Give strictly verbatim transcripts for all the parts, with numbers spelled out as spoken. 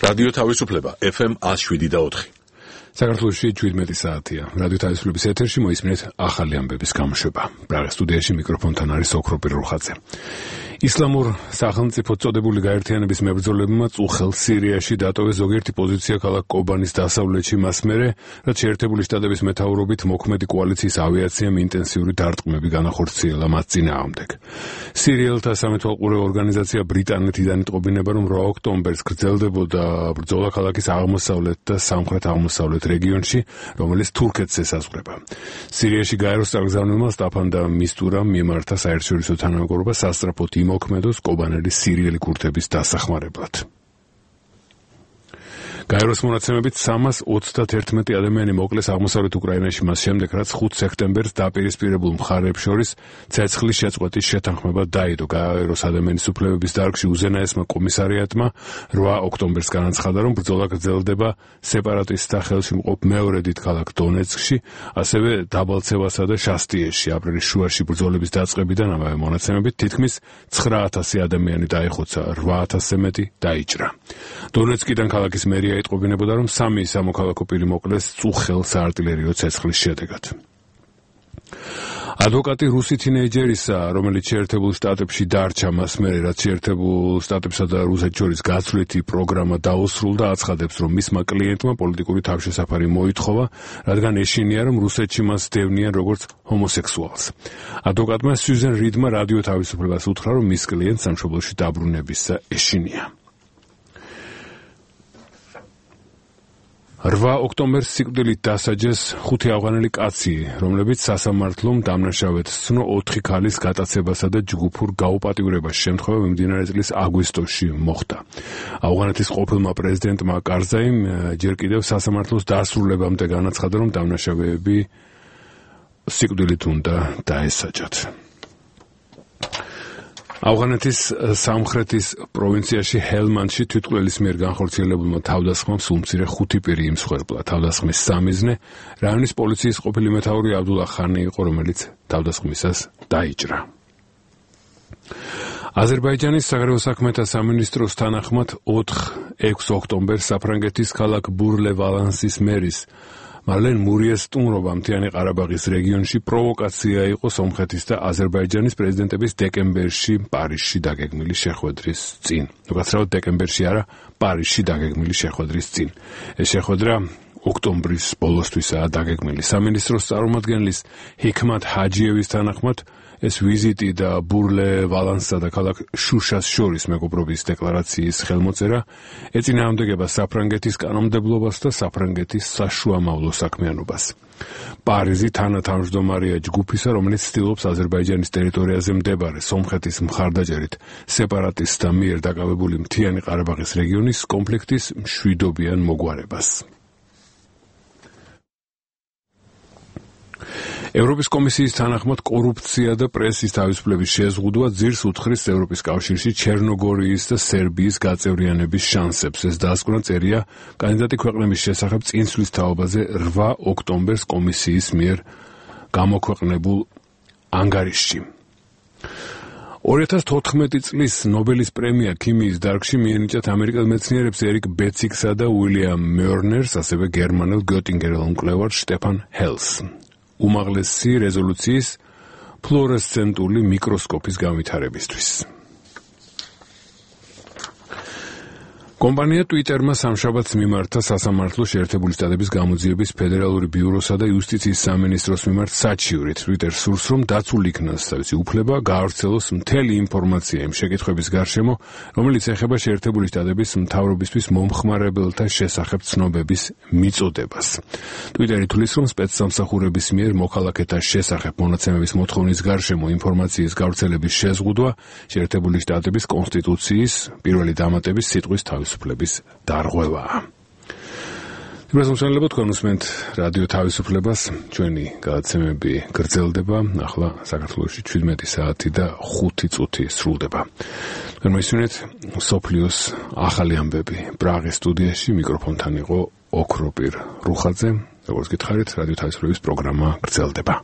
რადიო თავისუფლება ეფ ემ one oh seven და four. საქართველოში seventeen საათია. რადიო თავისუფლების ეთერში მოისმინეთ ახალი ამბების გამოშვება. პრაღის სტუდიაში მიკროფონთან არის ოქროპირ რუხაძე. ისლამურ სახელმწიფოდ წოდებული გაერთიანების მებრძოლებმა წუხელ სირიაში დატოვეს ზოგიერთი პოზიცია ქალაქ კობანის დასავლეთში მას მერე, რაც შეერთებული შტატების მეთაურობით მოქმედი კოალიციის ავიაციამ ინტენსიური დარტყმები განახორციელა მათ წინააღმდეგ. სირიელთა სამეთვალყურეო ორგანიზაცია ბრიტანეთიდან იტყობინება, რომ eight ოქტომბერს გრძელდებოდა ბრძოლა ქალაქის აღმოსავლეთ და სამხრეთ-აღმოსავლეთ რეგიონში, რომელიც თურქეთს ესაზღვრება. სირიაში გაეროს წარგზავნილმა სტაფან და მისტურამ მიმართა საერთაშორისო თანამეგობრობა სასწრაფოდ იმოქმედოს კობანელის სირიელი ქურთების დასახმარებლად. გაეროს მონაცემებით three hundred thirty-one ადამიანი მოკლეს აღმოსავლეთ უკრაინაში მას შემდეგ, რაც five სექტემბერს დაპირისპირებულ მხარეებს შორის ცეცხლის შეწყვეტის შეთანხმება დაიდო. გაეროს ადამიანის უფლებების დარგში უზენაესმა კომისარიატმა eight ოქტომბერს განაცხადა, რომ ბრძოლა გრძელდება სეპარატისტთა ხელში მყოფ მეორე დიდ ქალაქ დონეცკში, ასევე დაბალცევასა და შასტიეში. აპრილის შუაში ბრძოლების დაწყებიდან ამავე მონაცემებით თითქმის nine thousand ადამიანი დაიხოცა, eight thousand-ზე მეტი დაიჭრა. დონეცკიდან ქალაქის მერია იტყობინებოდა, რომ სამი სამოქალაქო პირი მოკლეს წუხელ საარტილერიო ცეცხლის შედეგად. ადვოკატი რუსი თინეიჯერისა, რომელიც შეერთებულ შტატებში დარჩა მას მერე, რაც შეერთებულ შტატებსა და რუსეთს შორის გაცვლითი პროგრამა დაუსრულდა, აცხადებს, რომ მისმა კლიენტმა პოლიტიკური თავშესაფარი მოითხოვა, რადგან ეშინია, რომ რუსეთში მას დევნიან როგორც ჰომოსექსუალს. ადვოკატმა სიუზენ რიდმა რადიო თავისუფლებას უთხრა, რომ მის კლიენტს სამშობლოში დაბრუნებისა ეშინია. eight ოქტომბერს სიკვდილით დასაჯეს ხუთი ავღანელი კაცი, რომლებიც სასამართლომ დამნაშავედ სცნო ოთხი ქალის გატაცებასა და ჯგუფურ გაუპატიურებას შემთხვევა მიმდინარე წლის აგვისტოში მოხდა. ავღანეთის ყოფილმა პრეზიდენტმა კარზაიმ ჯერ კიდევ სასამართლოს დასრულებამდე განაცხადა, რომ დამნაშავეები სიკვდილით უნდა დაესაჯათ. ავღანეთის სამხრეთის პროვინციაში ჰელმანდში თვითმკვლელის მიერ განხორციელებულმა თავდასხმამ სულმცირე ხუთი პირი იმსხვერპლა. თავდასხმის სამიზნე რაიონის პოლიციის ყოფილი მეთაური აბდულა ხანი იყო, რომელიც თავდასხმისას დაიჭრა. აზერბაიჯანის საგარეო საქმეთა სამინისტროს თანახმად six ოქტომბერს საფრანგეთის ქალაქ ბურლე-ვალანსის მერის მარლენ მურიეს სტუმრობა მთიანი ყარაბაღის რეგიონში პროვოკაცია იყო სომხეთის და აზერბაიჯანის პრეზიდენტების დეკემბერში პარიზში დაგეგმილი შეხვედრის წინ. უკაცრავად დეკემბერში არა, პარიზში დაგეგმილი შეხვედრის წინ. ეს შეხვედრა ოქტომბრის ბოლოსთვისაა დაგეგმილი. სამინისტროს წარმომადგენლის ჰიქმათ ჰაჯიევის თანახმად ეს ვიზიტი და ბურლე-ვალანსსა და ქალაქ შუშას შორის მეგობრობის დეკლარაციის ხელმოწერა ეწინააღმდეგება საფრანგეთის კანონმდებლობას და საფრანგეთის საშუამავლო საქმიანობას. პარიზი თანათავმჯდომარეა ჯგუფისა, რომელიც ცდილობს აზერბაიჯანის ტერიტორიაზე მდებარე სომხეთის მხარდაჭერით სეპარატისტთა მიერ დაკავებული მთიანი ყარაბაღის რეგიონის კონფლიქტის მშვიდობიან მოგვარებას. ევროპის კომისიის თანახმად კორუფცია და პრესის თავისუფლების შეზღუდვა ძირს უთხრის ევროპის კავშირში ჩერნოგორიის და სერბიის გაწევრიანების შანსებს. ეს დაასკვნა წერია კანდიდატი ქვეყნების შესახებ წინსვლის თაობაზე eight ოქტომბერს კომისიის მიერ გამოქვეყნებულ ანგარიშში. two thousand fourteen წლის ნობელის პრემია ქიმიის დარგში მიენიჭათ ამერიკელ მეცნიერებს ერიკ ბეციქსა და უილიამ მერნერს, ასევე გერმანელ გიოტინგერელ მკვლევარ შტეფან ჰელს. უმაღლესი რეზოლუციის ფლუორესცენტული მიკროსკოპის განვითარებისთვის. კომპანია Twitter-მა სამშაბათს მიმართა სასამართლო შეერთებული შტატების გამოძიების ფედერალური ბიუროსა და იუსტიციის სამინისტროს მიმართ საჩივრი. Twitter სურს, რომ დაცულ იქნას თავისი უფლება გაავრცელოს მთელი ინფორმაცია იმ შეკითხვების გარშემო, რომელიც ეხება შეერთებული შტატების მთავრობისთვის მომხმარებელთა შესახებ ცნობების მიწოდებას. Twitter-ი თვლის, რომ სპეცსამსახურების მიერ მოქალაქეთა შესახებ მონაცემების მოთხოვნის გარშემო ინფორმაციის გავრცელების შეზღუდვა შეერთებული შტატების კონსტიტუციის პირველი დამატების სიტყვის თავისუფლების დარღვევაა. Იმასმსვენელებო თქვენ უსმენთ რადიო თავისუფლებას, ჩვენი გადაცემები გრძელდება, ახლა საქართველოში seventeen საათი და five წუთი სრულდება. თქვენ მოისმინეთ სოფლიოს ახალი ამბები. პრაღის სტუდიაში მიკროფონთან იყო ოქროპირ რუხაძე, როგორც გითხარით, რადიო თავისუფლების პროგრამა გრძელდება.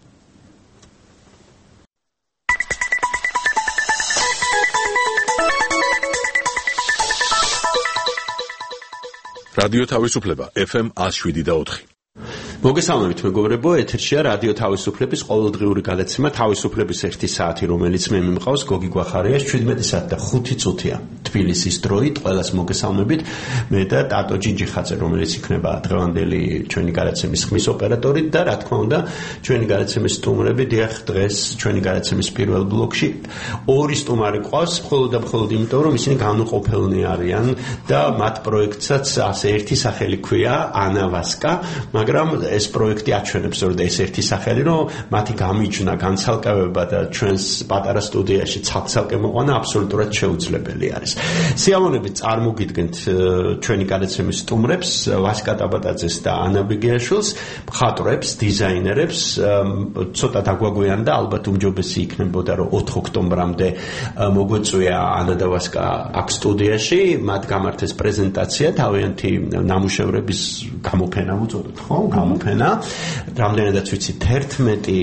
რადიო თავისუფლება ეფ ემ one oh seven point four. მოგესალმებით მეგობრებო, ეთერშია რადიო თავისუფლების ყოველდღიური გადაცემა თავისუფლების ერთი საათი, რომელიც მე მიმყავს გოგი გვახარიას შვიდმეტი საათი და ხუთი წუთია თბილისის დროით. ყველას მოგესალმებით. მე და ტატო ჯინჯიხაძე, რომელიც იქნება დღევანდელი ჩვენი გადაცემის ხმის ოპერატორი და რა თქმა უნდა, ჩვენი გადაცემის სტუმრები. დიახ, დღეს ჩვენი გადაცემის პირველ ბლოკში ორი სტუმარი ყავს, მხოლოდ და მხოლოდ იმიტომ, რომ ისინი განუყოფელნი არიან და მათ პროექტსაც ასე ერთი სახელი ქვია, ანა ვასკა, მაგრამ ეს პროექტი აჩვენებს, რომ ეს ერთი სახელი, რომ მათი გამიჯვნა, განცალკევება და ჩვენს პატარა სტუდიაში ცალკე მოყვანა აბსოლუტურად შეუძლებელი არის. სიამოვნებით წარმოგიდგენთ ჩვენი გადაცემის სტუმრებს, ვასკა ტაბატაძეს და ანა ბიგიაშვილს, მხატვრებს, დიზაინერებს, ცოტა დაგვაგვიანდა, ალბათ უმჯობესი იქნებოდა, რომ ოთხ ოქტომბრამდე მოგვეწვია ანა და ვასკა აქ სტუდიაში, მათ გამართეს პრეზენტაცია, თავიანთი ნამუშევრების გამოფენა უწოდოთ, ხო? გამოფენა, რამდენადაც ვიცი, თერთმეტი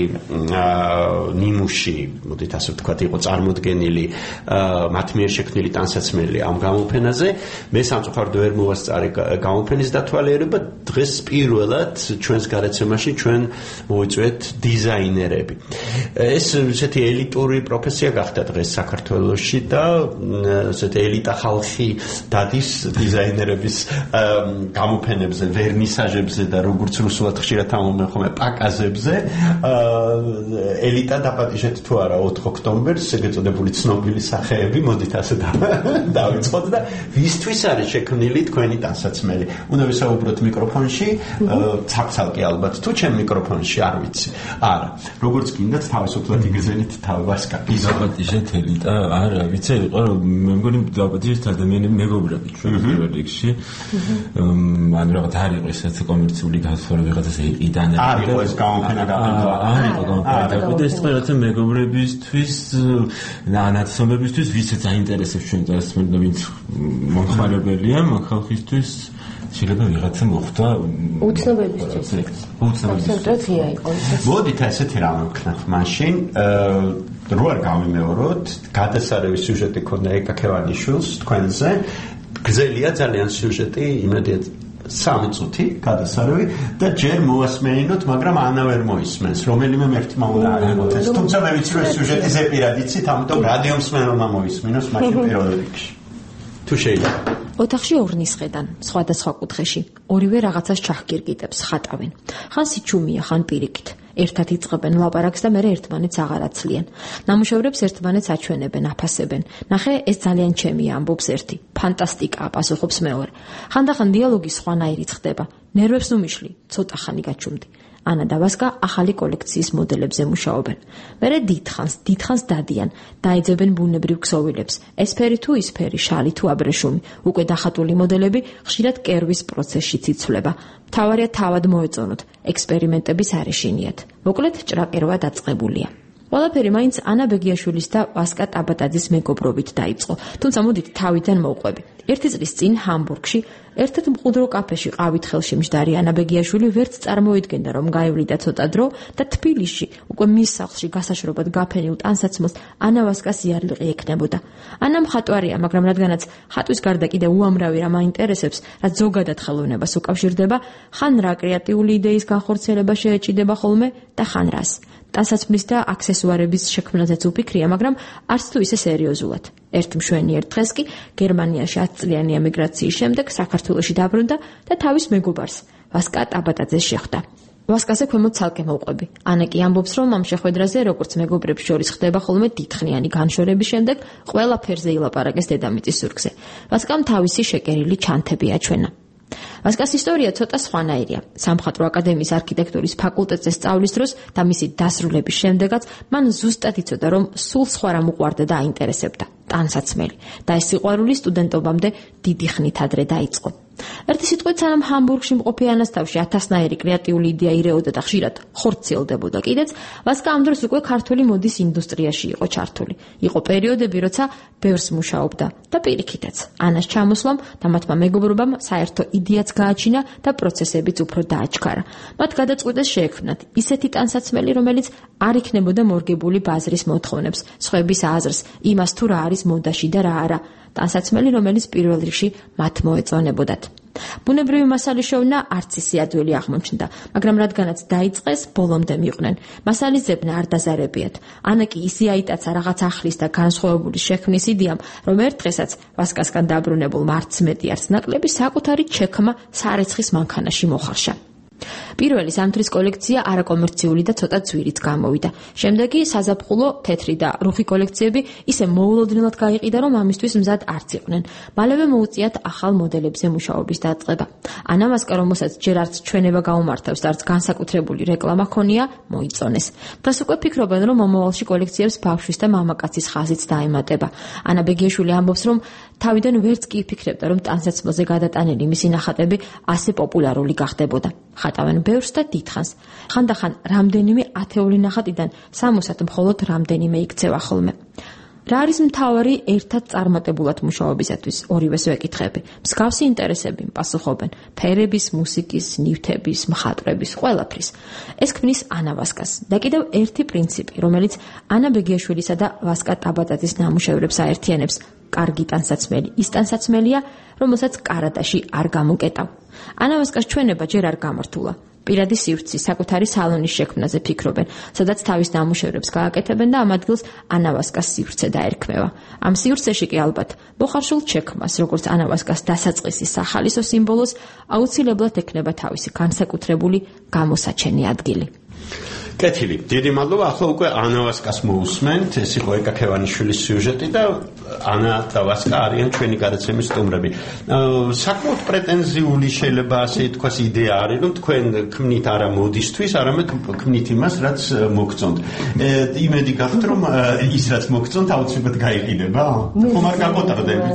ნიმუში, მოდით ასე ვთქვათ, იყო წარმოდგენილი მათ მიერ შექმნილი ტანსაცმელი ამ გამოფენაზე. მე სამწუხაროდ ვერ მოვასწარე გამოფენის დათვალიერება, დღეს პირველად ჩვენს გადაცემაში ჩვენ მოვიწვიეთ დიზაინერები. ეს ესეთი ელიტური პროფესია გახდა დღეს საქართველოში და ესეთი ელიტა ხალხი დადის დიზაინერების გამოფენებზე, ვერნისაჟებზე და როგორც რუსულად ხშირად ამბობენ ხოლმე პაკაზებზე. ელიტა დაპატიჟეთ თუ არა ოთხ ოქტომბერს, ეგრეთ წოდებული ცნობილი სახეები, მოდით ასე დავიწყოთ და ვისთვის არის შექმნილი თქვენი ტანსაცმელი. უნდა ვისაუბროთ მიკროფონში, ცალკე ალბათ, თუ ჩემ მიკროფონში არ ვიცი. არა, როგორც გინდათ თავისუფლად იგრძენით თავი ვასკა. დაპატიჟეთ ელიტა, არა, ვიცი, იყო რომ მე მგონი დაპატიჟეთ ადამიანები მეგობრები ჩვენ პირველ რიგში. ან რაღაც არ იყო ეს კომერციული გასწორება ვიღაცას იყიდან. არ იყო ეს გამოფენა გაყიდვა. არ იყო გამოფენა და ეს რაღაცა მეგობრებისთვის, ნაცნობებისთვის, ვისაც აინტერესებს ჩვენ დასმენ და ვინც მომხმარებელია, მაგ ხალხისთვის შეიძლება ვიღაცა მოხდა უცნობებისთვის. კონცენტრაცია იყო. მოდით ასეთი რამე ვქნათ მაშინ. რო არ გავიმეოროთ, გადასარევი სიუჟეტი ქონდა ეკაკევანიშვილს თქვენზე. გრძელია ძალიან სიუჟეტი, იმედია სამი წუთი გადასარევი და ჯერ მოასმენინოთ, მაგრამ ანა ვერ მოისმენს. რომელიმე მერტმა უნდა აიღოთ. თუმცა მე ვიცი, რომ სიუჟეტი ზეპირად იცით, ამიტომ რადიო მსმენელმა მოისმინოს მაშინ პირველ რიგში. თუ შეიძლება. ოთახში ორნის ხედან, სხვადასხვა კუთხეში, ორივე რაღაცას ჩახგირგიტებს, ხატავენ. ხან სიჩუმია, ხან პირიქით. ერთად იწყებენ ლაპარაკს და მერე ერთმანეთს აღარ აცლიან. ნამუშევრებს ერთმანეთს აჩვენებენ, აფასებენ. ნახე, ეს ძალიან ჩემია, ამბობს ერთი. ფანტასტიკაა, პასუხობს მეორე. ხანდახან დიალოგი სხვანაირიც ხდება. ნერვებს ნუ მიშლი, ცოტა ხანი გაჩუმდი. ანა და ვასკა ახალი კოლექციის მოდელებზე მუშაობენ. მერე დიდხანს, დიდხანს დადიან, დაეძებენ ბუნებრივ ქსოვილებს. ეს ფერი თუ ის ფერი, შალი თუ აბრეშუმი. უკვე დახატული მოდელები ხშირად კერვის პროცესშიც იცვლება. მთავარია თავად მოეწონოთ, ექსპერიმენტების არ ეშინიათ. მოკლედ ჭრაყირვა დაწყებულია. ყველაფერი მაინც ანა ბეგიაშვილის და ვასკა ტაბატაძის მეგობრობით დაიწყო. თუმცა მოდით თავიდან მოვყვები. ერთი წლის წინ ჰამბურგში ერთ-ერთ მყუდრო კაფეში ყავით ხელში მჯდარი ანა ბეგიაშვილი ვერც წარმოიდგენდა, რომ გაივლიდა ცოტა დრო და თბილისში უკვე მის სახლში გასაშრობად გაფენილ ტანსაცმელს ანა ვასკას იარლიყი ექნებოდა. ანა მხატვარია, მაგრამ რადგანაც ხატვის გარდა კიდევ უამრავი რამ აინტერესებს, რაც ზოგადად ხელოვნებას უკავშირდება, ხან რა კრეატიული იდეის განხორციელება შეეჭიდება ხოლმე და ხან რას. ტანსაცმლის და აქსესუარების შექმნაზეც უფიქრია, მაგრამ არც თუ ისე სერიოზულად. ერთ მშვენიერ დღეს კი გერმანიაში ათწლიანი ემიგრაციის შემდეგ საქართველოში დაბრუნდა და თავის მეგობარს, ვასკა ტაბატაძეს შეხვდა. ვასკაზე ქვემოთ ცალკე მოვყვები. ანა კი ამბობს, რომ ამ შეხვედრაზე, როგორც მეგობრებს შორის ხდება ხოლმე დიდხნიანი განშორების შემდეგ, ყველა ფერზე ილაპარაკეს დედამიწის ზურგზე. ვასკამ თავისი შეკერილი ჩანთები აჩვენა. ვასკას ისტორია ცოტა სხვანაირია. სამხატვრო აკადემიის არქიტექტურის ფაკულტეტზე სწავლის დროს და მისი დასრულების შემდეგაც მან ზუსტად იცოდა, რომ სულ სხვა რამ უყვარდა და აინტერესებდა. ტანსაცმელი და ეს სიყვარული სტუდენტობამდე დიდი ხნით ადრე დაიწყო. ერთი სიტყვით, სანამ ჰამბურგში მყოფი ანასტავში ათასნაირი კრეატიული იდეა ირეოდა და ხშირად ხორციელდებოდა კიდეც, ვასკა ამ დროს უკვე ქართული მოდის ინდუსტრიაში იყო ჩართული. იყო პერიოდები, როცა ბევრს მუშაობდა და პირიქითაც. ანას ჩამოსვლამ და მათმა მეგობრობამ საერთო იდეაც გააჩინა და პროცესებიც უფრო დააჩქარა. მათ გადაწყვიტეს შეექმნათ ისეთი ტანსაცმელი, რომელიც არ იქნებოდა მორგებული ბაზრის მოთხოვნებს, სხვების აზრს, იმას თუ რა არის მოდაში და რა არა. ტანსაცმელი, რომელიც პირველ რიგში მათ მოეწონებოდათ. ბუნებრივი მასალის შოვნა არც ისე ადვილი აღმოჩნდა, მაგრამ რადგანაც დაიწყეს, ბოლომდე მიყვნენ. მასალის ძებნა არ დაზარებიათ. ანა კი ისე აიტაცა რაღაც ახლის და განსხვავებული შექმნის იდეამ, რომ ერთ დღესაც ვასკასგან დაბრუნებულმა არც მეტი არც ნაკლები საკუთარი ჩექმა სარეცხის მანქანაში მოხარშა. პირველი სამთვლის კოლექცია არაკომერციული და ცოტა ძვირით გამოვიდა. შემდეგი საზაფხულო, თეთრი და რუხი კოლექციები ისე მოულოდნელად გაიყიდა, რომ ამისთვის მზად არც იყვნენ. მალევე მოუწიათ ახალ მოდელებზე მუშაობის დაწყება. ანა ვასკა, რომელსაც ჯერ არც ჩვენება გაუმართავს და არც განსაკუთრებული რეკლამა ჰქონია, მოიწონეს. დღეს უკვე ფიქრობენ, რომ მომავალში კოლექციებს ბავშვის და მამაკაცის ხაზიც დაემატება. ანა ბეგიაშვილი ამბობს, რომ თავიდან ვერც კი იფიქრებდა, რომ ტანსაცმელზე გადატანილი მისი ნახატები ასე პოპულარული გახდებოდა. ხატავენ ბევრს და დიდხანს. ხანდახან რამდენიმე ათეული ნახატიდან სამოსად მხოლოდ რამდენიმე იქცევა ხოლმე. რა არის მთავარი ერთად წარმატებულად მუშაობისათვის? ორივეს ვეკითხები. მსგავსი ინტერესები პასუხობენ: ფერების, მუსიკის, ნივთების, მხატვრების, ყველაფრის. ეს ქმნის ანა ვასკას. და კიდევ ერთი პრინციპი, რომელიც ანა ბეგიაშვილისა და ვასკა ტაბატაძის ნამუშევრებს აერთიანებს: კარგი ტანსაცმელი ის ტანსაცმელია, რომელსაც კარადაში არ გამოკეტავ. ანა ვასკას ჩვენება ჯერ არ გამართულა. პირადი სივრცის საკუთარი სალონის შექმნაზე ფიქრობენ, სადაც თავის ნამუშევრებს გააკეთებენ და ამ ადგილს ანა ვასკას სივრცე დაერქმევა. ამ სივრცეში კი ალბათ მოხარშულ ჩექმას, როგორც ანა ვასკას დასაწყისის სახალისო სიმბოლოს, აუცილებლად ექნება თავისი განსაკუთრებული გამოსაჩენი ადგილი. კეთილი, დიდი მადლობა. ახლა უკვე ანა ვასკას მოусმენთ. ეს იყო ეკა ქევანიშვილის სიუჟეტი და ანა და ვასკა არიან ჩვენი გადაცემის სტუმრები. საკმაოდ პრეტენზიული შეიძლება ასე თქვას იდეა არის, რომ თქვენ ქმნით არა მოდისთვის, არამედ ქმნით იმას, რაც მოგწონთ. იმედი გაქვთ, რომ ის რაც მოგწონთ აუცილებლად გაიყიდება? ხომ არ გაკოტრდებით?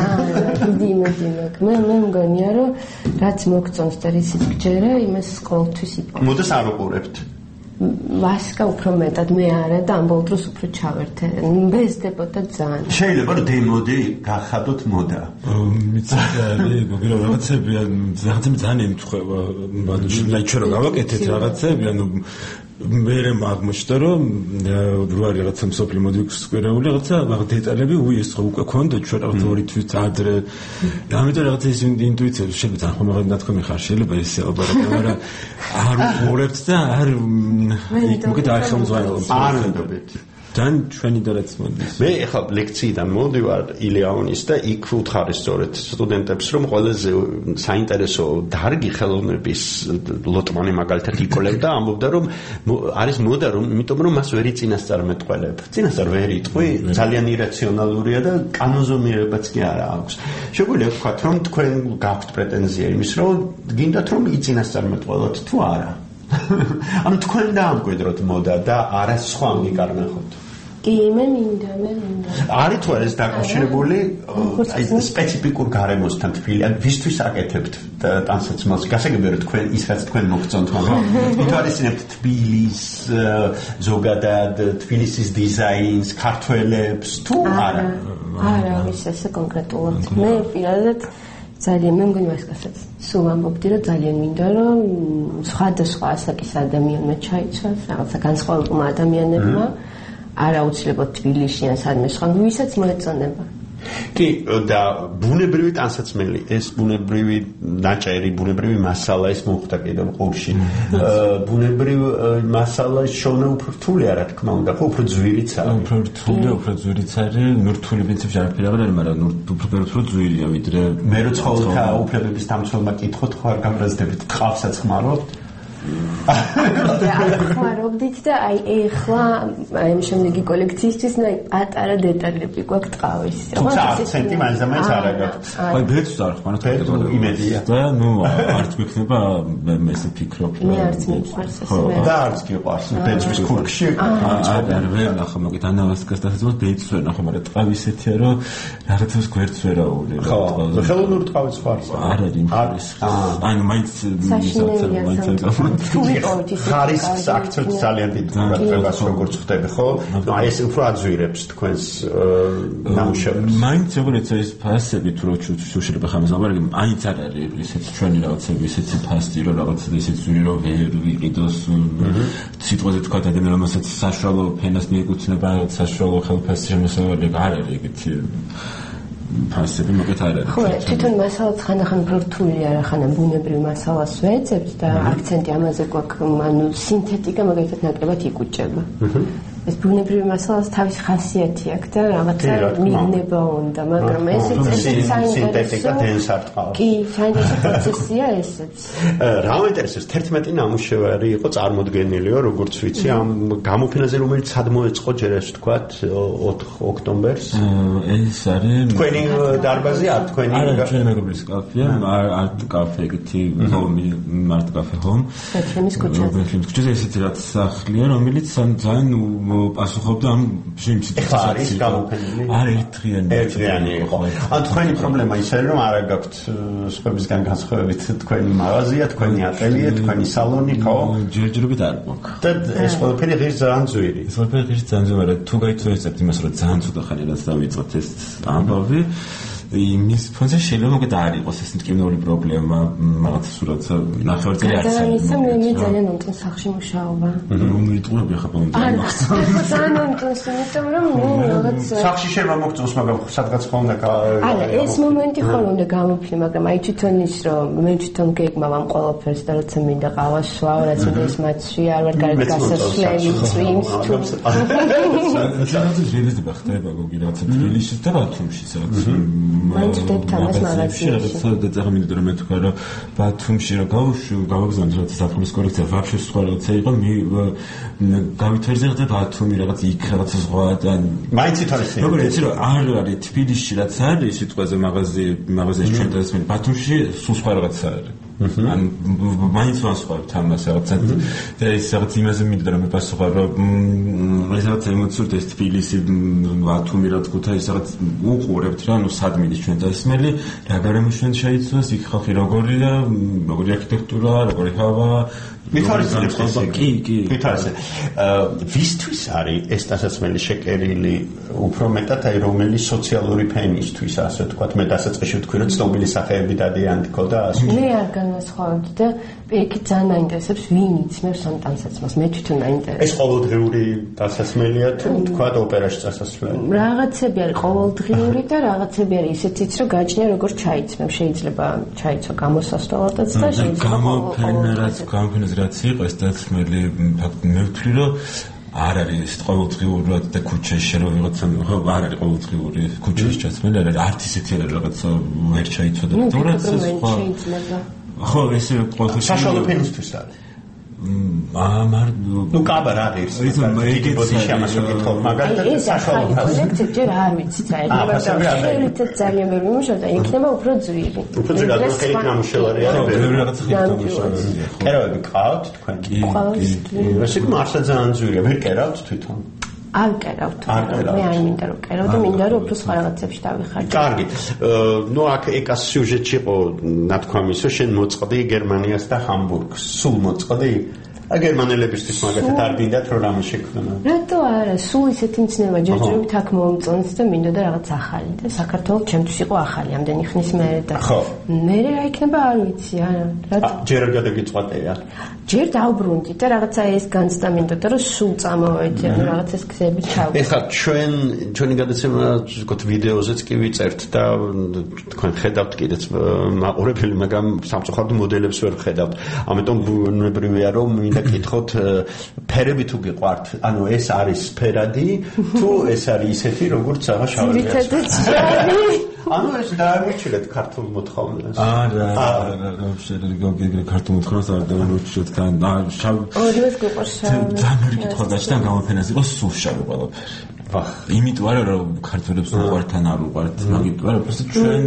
აა, დიდი იმედი მაქვს. მე მე მგონია, რომ რაც მოგწონს და რიცით გჯერა, იმას ყოველთვის იპოვო. მოდეს არ უყურებთ. ვასკა უფრო მეტად მე არა და ამ ბოლო დროს უფრო ჩავერთე. მბეზდებოდა ძალიან. შეიძლება რომ დემოდი გახადოთ მოდა. მიცადე, გოგირო რაღაცები, რაღაცები ძალიან ემთხვევა. ანუ ჩვენ რა გავაკეთეთ რაღაცები, ანუ მე მაგმოჩნდა რომ რო არის რაღაცა მსოფლიო მოდიქს კვირეული რაღაცა რაღაც დეტალები უიეს ხო უკვე ქონდა ჩვენ რაღაც ორი თვით ადრე და ამიტომ რაღაცა ის ინტუიციები შეიძლება თან ხომ რაღაც ნათქვამი ხარ შეიძლება ესე ალბათ მაგრამ არ უყურებთ და არ მოგეთ არ ხელმძღვანელობს არ უნდობთ თან ჩვენი და რაც მოდის მე ახლა ლექციიდან მოვდივარ ილეონის და იქ ვუთხარი სწორედ სტუდენტებს რომ ყველაზე საინტერესო დარგი ხელოვნების ლოტმანი მაგალითად იკოლევდა ამბობდა რომ არის მოდა რომ იმიტომ რომ მას ვერ იწინასწარმეტყველებ წინასწარ ვერ იტყვი ძალიან ირაციონალურია და კანონზომიერებაც კი არა აქვს შეგვიძლია ვთქვათ რომ თქვენ გაქვთ პრეტენზია იმის რომ გინდათ რომ იწინასწარმეტყველოთ თუ არა ანუ თქვენ დაამკვიდროთ მოდა და არა სხვა მიგარნახოთ კი, მე მინდა, მე მინდა. არის თუ არის დაკავშირებული სპეციფიკურ გარემოსთან თბილი, ან ვისთვის აკეთებთ ტანსაცმელს? გასაგებია რომ თქვენ ის რაც თქვენ მოგწონთ, მაგრამ ითვალისწინებთ თბილის ზოგადად, თბილისის დიზაინს, ქართველებს თუ არა? არა, ის ესე კონკრეტულად. მე პირადად ძალიან მე მგონი ვასკასაც სულ ამბობდი რომ ძალიან მინდა რომ სხვადასხვა ასაკის ადამიანმა ჩაიცვას რაღაცა განსხვავებულმა ადამიანებმა არა აუცილებლად თბილისში ან სადმე სხვა ვისაც მოეწონება კი და ბუნებრივი ტანსაცმელი ეს ბუნებრივი ნაჭერი ბუნებრივი მასალა ეს მოხდა კიდევ ყურში ბუნებრივი მასალა შოვნა უფრო რთულია რა თქმა უნდა ხო უფრო ძვირიც არის უფრო რთულია უფრო ძვირიც არის ნუ რთული პრინციპში არაფერი არ არის მაგრამ ნუ უფრო უფრო ძვირია ვიდრე მე რო ცხოვრთა უფლებების დამცველმა კითხოთ ხო არ გამრაზდებით ყავსაც ხმარობთ ხმარობდით და აი ეხლა აი ამ შემდეგი კოლექციისთვის ნაი პატარა დეტალები გვაქვს ტყავის. თუმცა აქცენტი მაინც ამაინც არ აქვს. აი ბეჭდს არ ხმარობთ იმედია. და ნუ არც გვექნება მე ესე ფიქრობ. მე არც მიყვარს ესე. და არც გიყვარს ბეჭდის ქურქში. არ ვერ ნახო მოგეთ ანა ვასკას დასაწყისად ბეჭდს ვერ ნახო მაგრამ ტყავი ესეთი რომ რაღაცას გვერდს ვერაული. ხო ხელოვნური ტყავიც ხარს. არ არის. ანუ მაინც საშინელია ხარისხს აქცევთ ძალიან დიდ ყურადღებას როგორც ხდები ხო? ნუ აი ეს უფრო აძვირებს თქვენს ნამუშევრებს. მაინც როგორც ეს ფასები თუ რო შეიძლება ხამის ამბარი აიც არ არის ისეთი ჩვენი რაღაცები ისეთი ფასი რომ რაღაც ისეთი ზური რომ ვერ ვიყიდოს სიტყვაზე თქვა ადამიანი რომელსაც საშუალო ფენას მიეკუთვნება საშუალო ხელფასი შემოსავალი არ არის ეგეთი ფასები მოკეთ არ არის. ხო, თვითონ მასალაც ხანდახან რთული არა, ხანდახან ბუნებრივ მასალას ვეძებთ და აქცენტი ამაზე გვაქვს, ანუ სინთეტიკა მაგალითად ნაკლებად იკუჭება. ეს ბუნებრივი მასალას თავის ხასიათი აქვს და რაღაცა მიგნება უნდა, მაგრამ ესეც ესეც სინთეტიკა დენსარტყავს. კი, საინტერესო პროცესია ესეც. რა მაინტერესებს, თერთმეტი ნამუშევარი იყო წარმოდგენილიო, როგორც ვიცი, ამ გამოფენაზე, რომელიც სად მოეწყო ჯერ ეს ვთქვათ, ოთხ ოქტომბერს. ეს არის თქვენი დარბაზი არ თქვენი არა, ჩვენი მეგობრის კაფეა, არტ კაფე ეგეთი ჰომი, არტ კაფე ჰომ. ბეთლემის ქუჩაზე. ბეთლემის ქუჩაზე ესეთი რაც სახლია, რომელიც ძალიან პასუხობდა ამ შემცირების არის გამოფენილი. არ ერთდღიანი. ერთდღიანი იყო. ან თქვენი პრობლემა ისაა, რომ არ გაქვთ სხვებისგან განსხვავებით თქვენი მაღაზია, თქვენი ატელიე, თქვენი სალონი, ხო? ჯერჯერობით არ გვაქვს. და ეს ყველაფერი ღირს ძალიან ძვირი. ეს ყველაფერი ღირს ძალიან ძვირი, მაგრამ თუ გაიცნობთ იმას, რომ ძალიან ცოტა ხანი რაც დავიწყოთ ეს ამბავი, იმის ფონზე შეიძლება მოგეთ არ იყოს ეს მტკივნეული პრობლემა, რაღაც სურათს ნახევარწელი არ არის. ისე მე ძალიან უნტონ სახლში მუშაობა. მომიტყურები ახლა პონტი. არა, ძალიან უნტონს, იმიტომ რომ ნუ რაღაც სახლში შეიძლება მოგწოს, მაგრამ სადღაც ხომ და არა, ეს მომენტი ხოლმე უნდა გამოფლი, მაგრამ აი თვითონ ის რომ მე თვითონ გეგმავ ამ ყველაფერს და როცა მინდა ყავას სვავ, რაც მინდა ის მათში არ ვარ გარეთ გასასვლელი წვიმს თუ სადაც ჟელეზება ხდება გოგი რაღაცა თბილისში და ბათუმში სადაც მაინც ვდებთ ამას მაღაზიაში. სადაც წაღმინდა რომ მე თქვა რომ ბათუმში რა გავუშ გავაგზავნე რაღაც საფრთხის კორექცია ვაფშე სხვა რაღაცა იყო გავითვალისწინე და ბათუმი რაღაც იქ რაღაც ზღვა და მაინც ითვალისწინე. როგორ იცი რომ არ არის თბილისში რაც არის სიტყვაზე მაღაზი მაღაზიაში ჩვენ დასმენ ბათუმში სულ სხვა რაღაცა არის. ან მაინც ვასწავლებ ამას რაღაცა და ეს რაღაც იმაზე მინდა რომ მეპასუხა რომ ეს რაღაც ემოციურად ეს თბილისი ბათუმი რა თქვა ეს რაღაც უყურებთ რა ნუ სად მიდის ჩვენ დასმელი რა გარემო ჩვენ შეიცვალოს იქ ხალხი როგორია როგორი არქიტექტურა როგორი ჰავა მithარისებს ეს კი კი მithარისე ვისთვის არის ეს დასასმელი შეკერილი უფრო მეტად აი რომელი სოციალური ფენისთვის ასე ვთქვათ მე დასაწყისში ვთქვი რომ ცნობილი სახეები დადიანთქო და ასე მე არ განვასხვავებდი და პირიქით ძალიან მაინტერესებს ვინ იცნობს ამ ტანსაცმელს მე თვითონ მაინტერესებს ეს ყოველდღიური დასასმელია თუ ვთქვათ ოპერაში წასასვლელი რაღაცები არის ყოველდღიური და რაღაცები არის ისეთიც რომ გაჩნია როგორ ჩაიცმევ შეიძლება ჩაიცვა გამოსასვლელადაც და შეიძლება გამოფენერაც გამოფენას რაც იყო ეს დასმელი ფაქტი მე ვთვლი რომ არ არის ყოველდღიურად და ქუჩაში რომ ვიღაცა ხო არ არის ყოველდღიური ქუჩაში ჩასმელი არ არის არც ისეთი არის რაღაცა ვერ ჩაიცვა და თორემ სხვა ხო ეს ყოველდღიური საშუალო ფენისთვის არის ამარ ნუ კაბა რა ღირს ის მე ბოდიში ამას ვკითხავ მაგალითად საშუალო ფენისთვის ჯერ არ ვიცი ძალიან ძალიან ვერ მიმუშავდა იქნება უფრო ძვირი უფრო ძვირი რა ხელი ნამუშევარი არის ბევრი რაღაც ხელი ნამუშევარი კერავები ყავთ თქვენ ესე იგი მარსა ძალიან ძვირია ვერ კერავთ თვითონ არ კერავთ მე არ მინდა რომ კერავ და მინდა რომ უფრო სხვა რაღაცებში დავიხარჯო კარგი ნუ აქ ეკას სიუჟეტში იყო ნათქვამის რომ შენ მოწყდი გერმანიას და ჰამბურგს სულ მოწყდი ა გერმანელებისთვის მაგათად არ მინდათ რომ რამე შექმნა რატო არა სულ ისეთი მცნევა ჯერჯერობით აქ მომწონს და მინდა და რაღაც ახალი და საქართველოს ჩემთვის იყო ახალი ამდენი ხნის მერე და მე რა იქნება არ ვიცი არა რა ჯერ გადაგიწყვეტია ჯერ დავბრუნდი და რაღაცა ეს განცდა მინდოდა რომ სულ წამოვედი ანუ რაღაც ეს გზები ჩავდი ეხლა ჩვენ ჩვენი გადაცემა ვთქვათ ვიდეოზეც კი ვიწერთ და თქვენ ხედავთ კიდეც მაყურებელი მაგრამ სამწუხაროდ მოდელებს ვერ ხედავთ ამიტომ ბუნებრივია რომ და კითხოთ ფერები თუ გიყვართ ანუ ეს არის ფერადი თუ ეს არის ისეთი როგორც აღა შავი ანუ ეს დაამორჩილეთ ქართულ მოთხოვნას არა არა შეიძლება გოგიგრე ქართულ მოთხოვნას არ დაამორჩილეთ თან შავ ორივეს გიყვარს შავი ძალიან კითხვა გაჩნდა გამოფენაზე იყო სულ შავი ყველაფერი ვახ იმიტომ არა რომ ქართველებს უყვართ ან არ უყვართ მაგით არა просто ჩვენ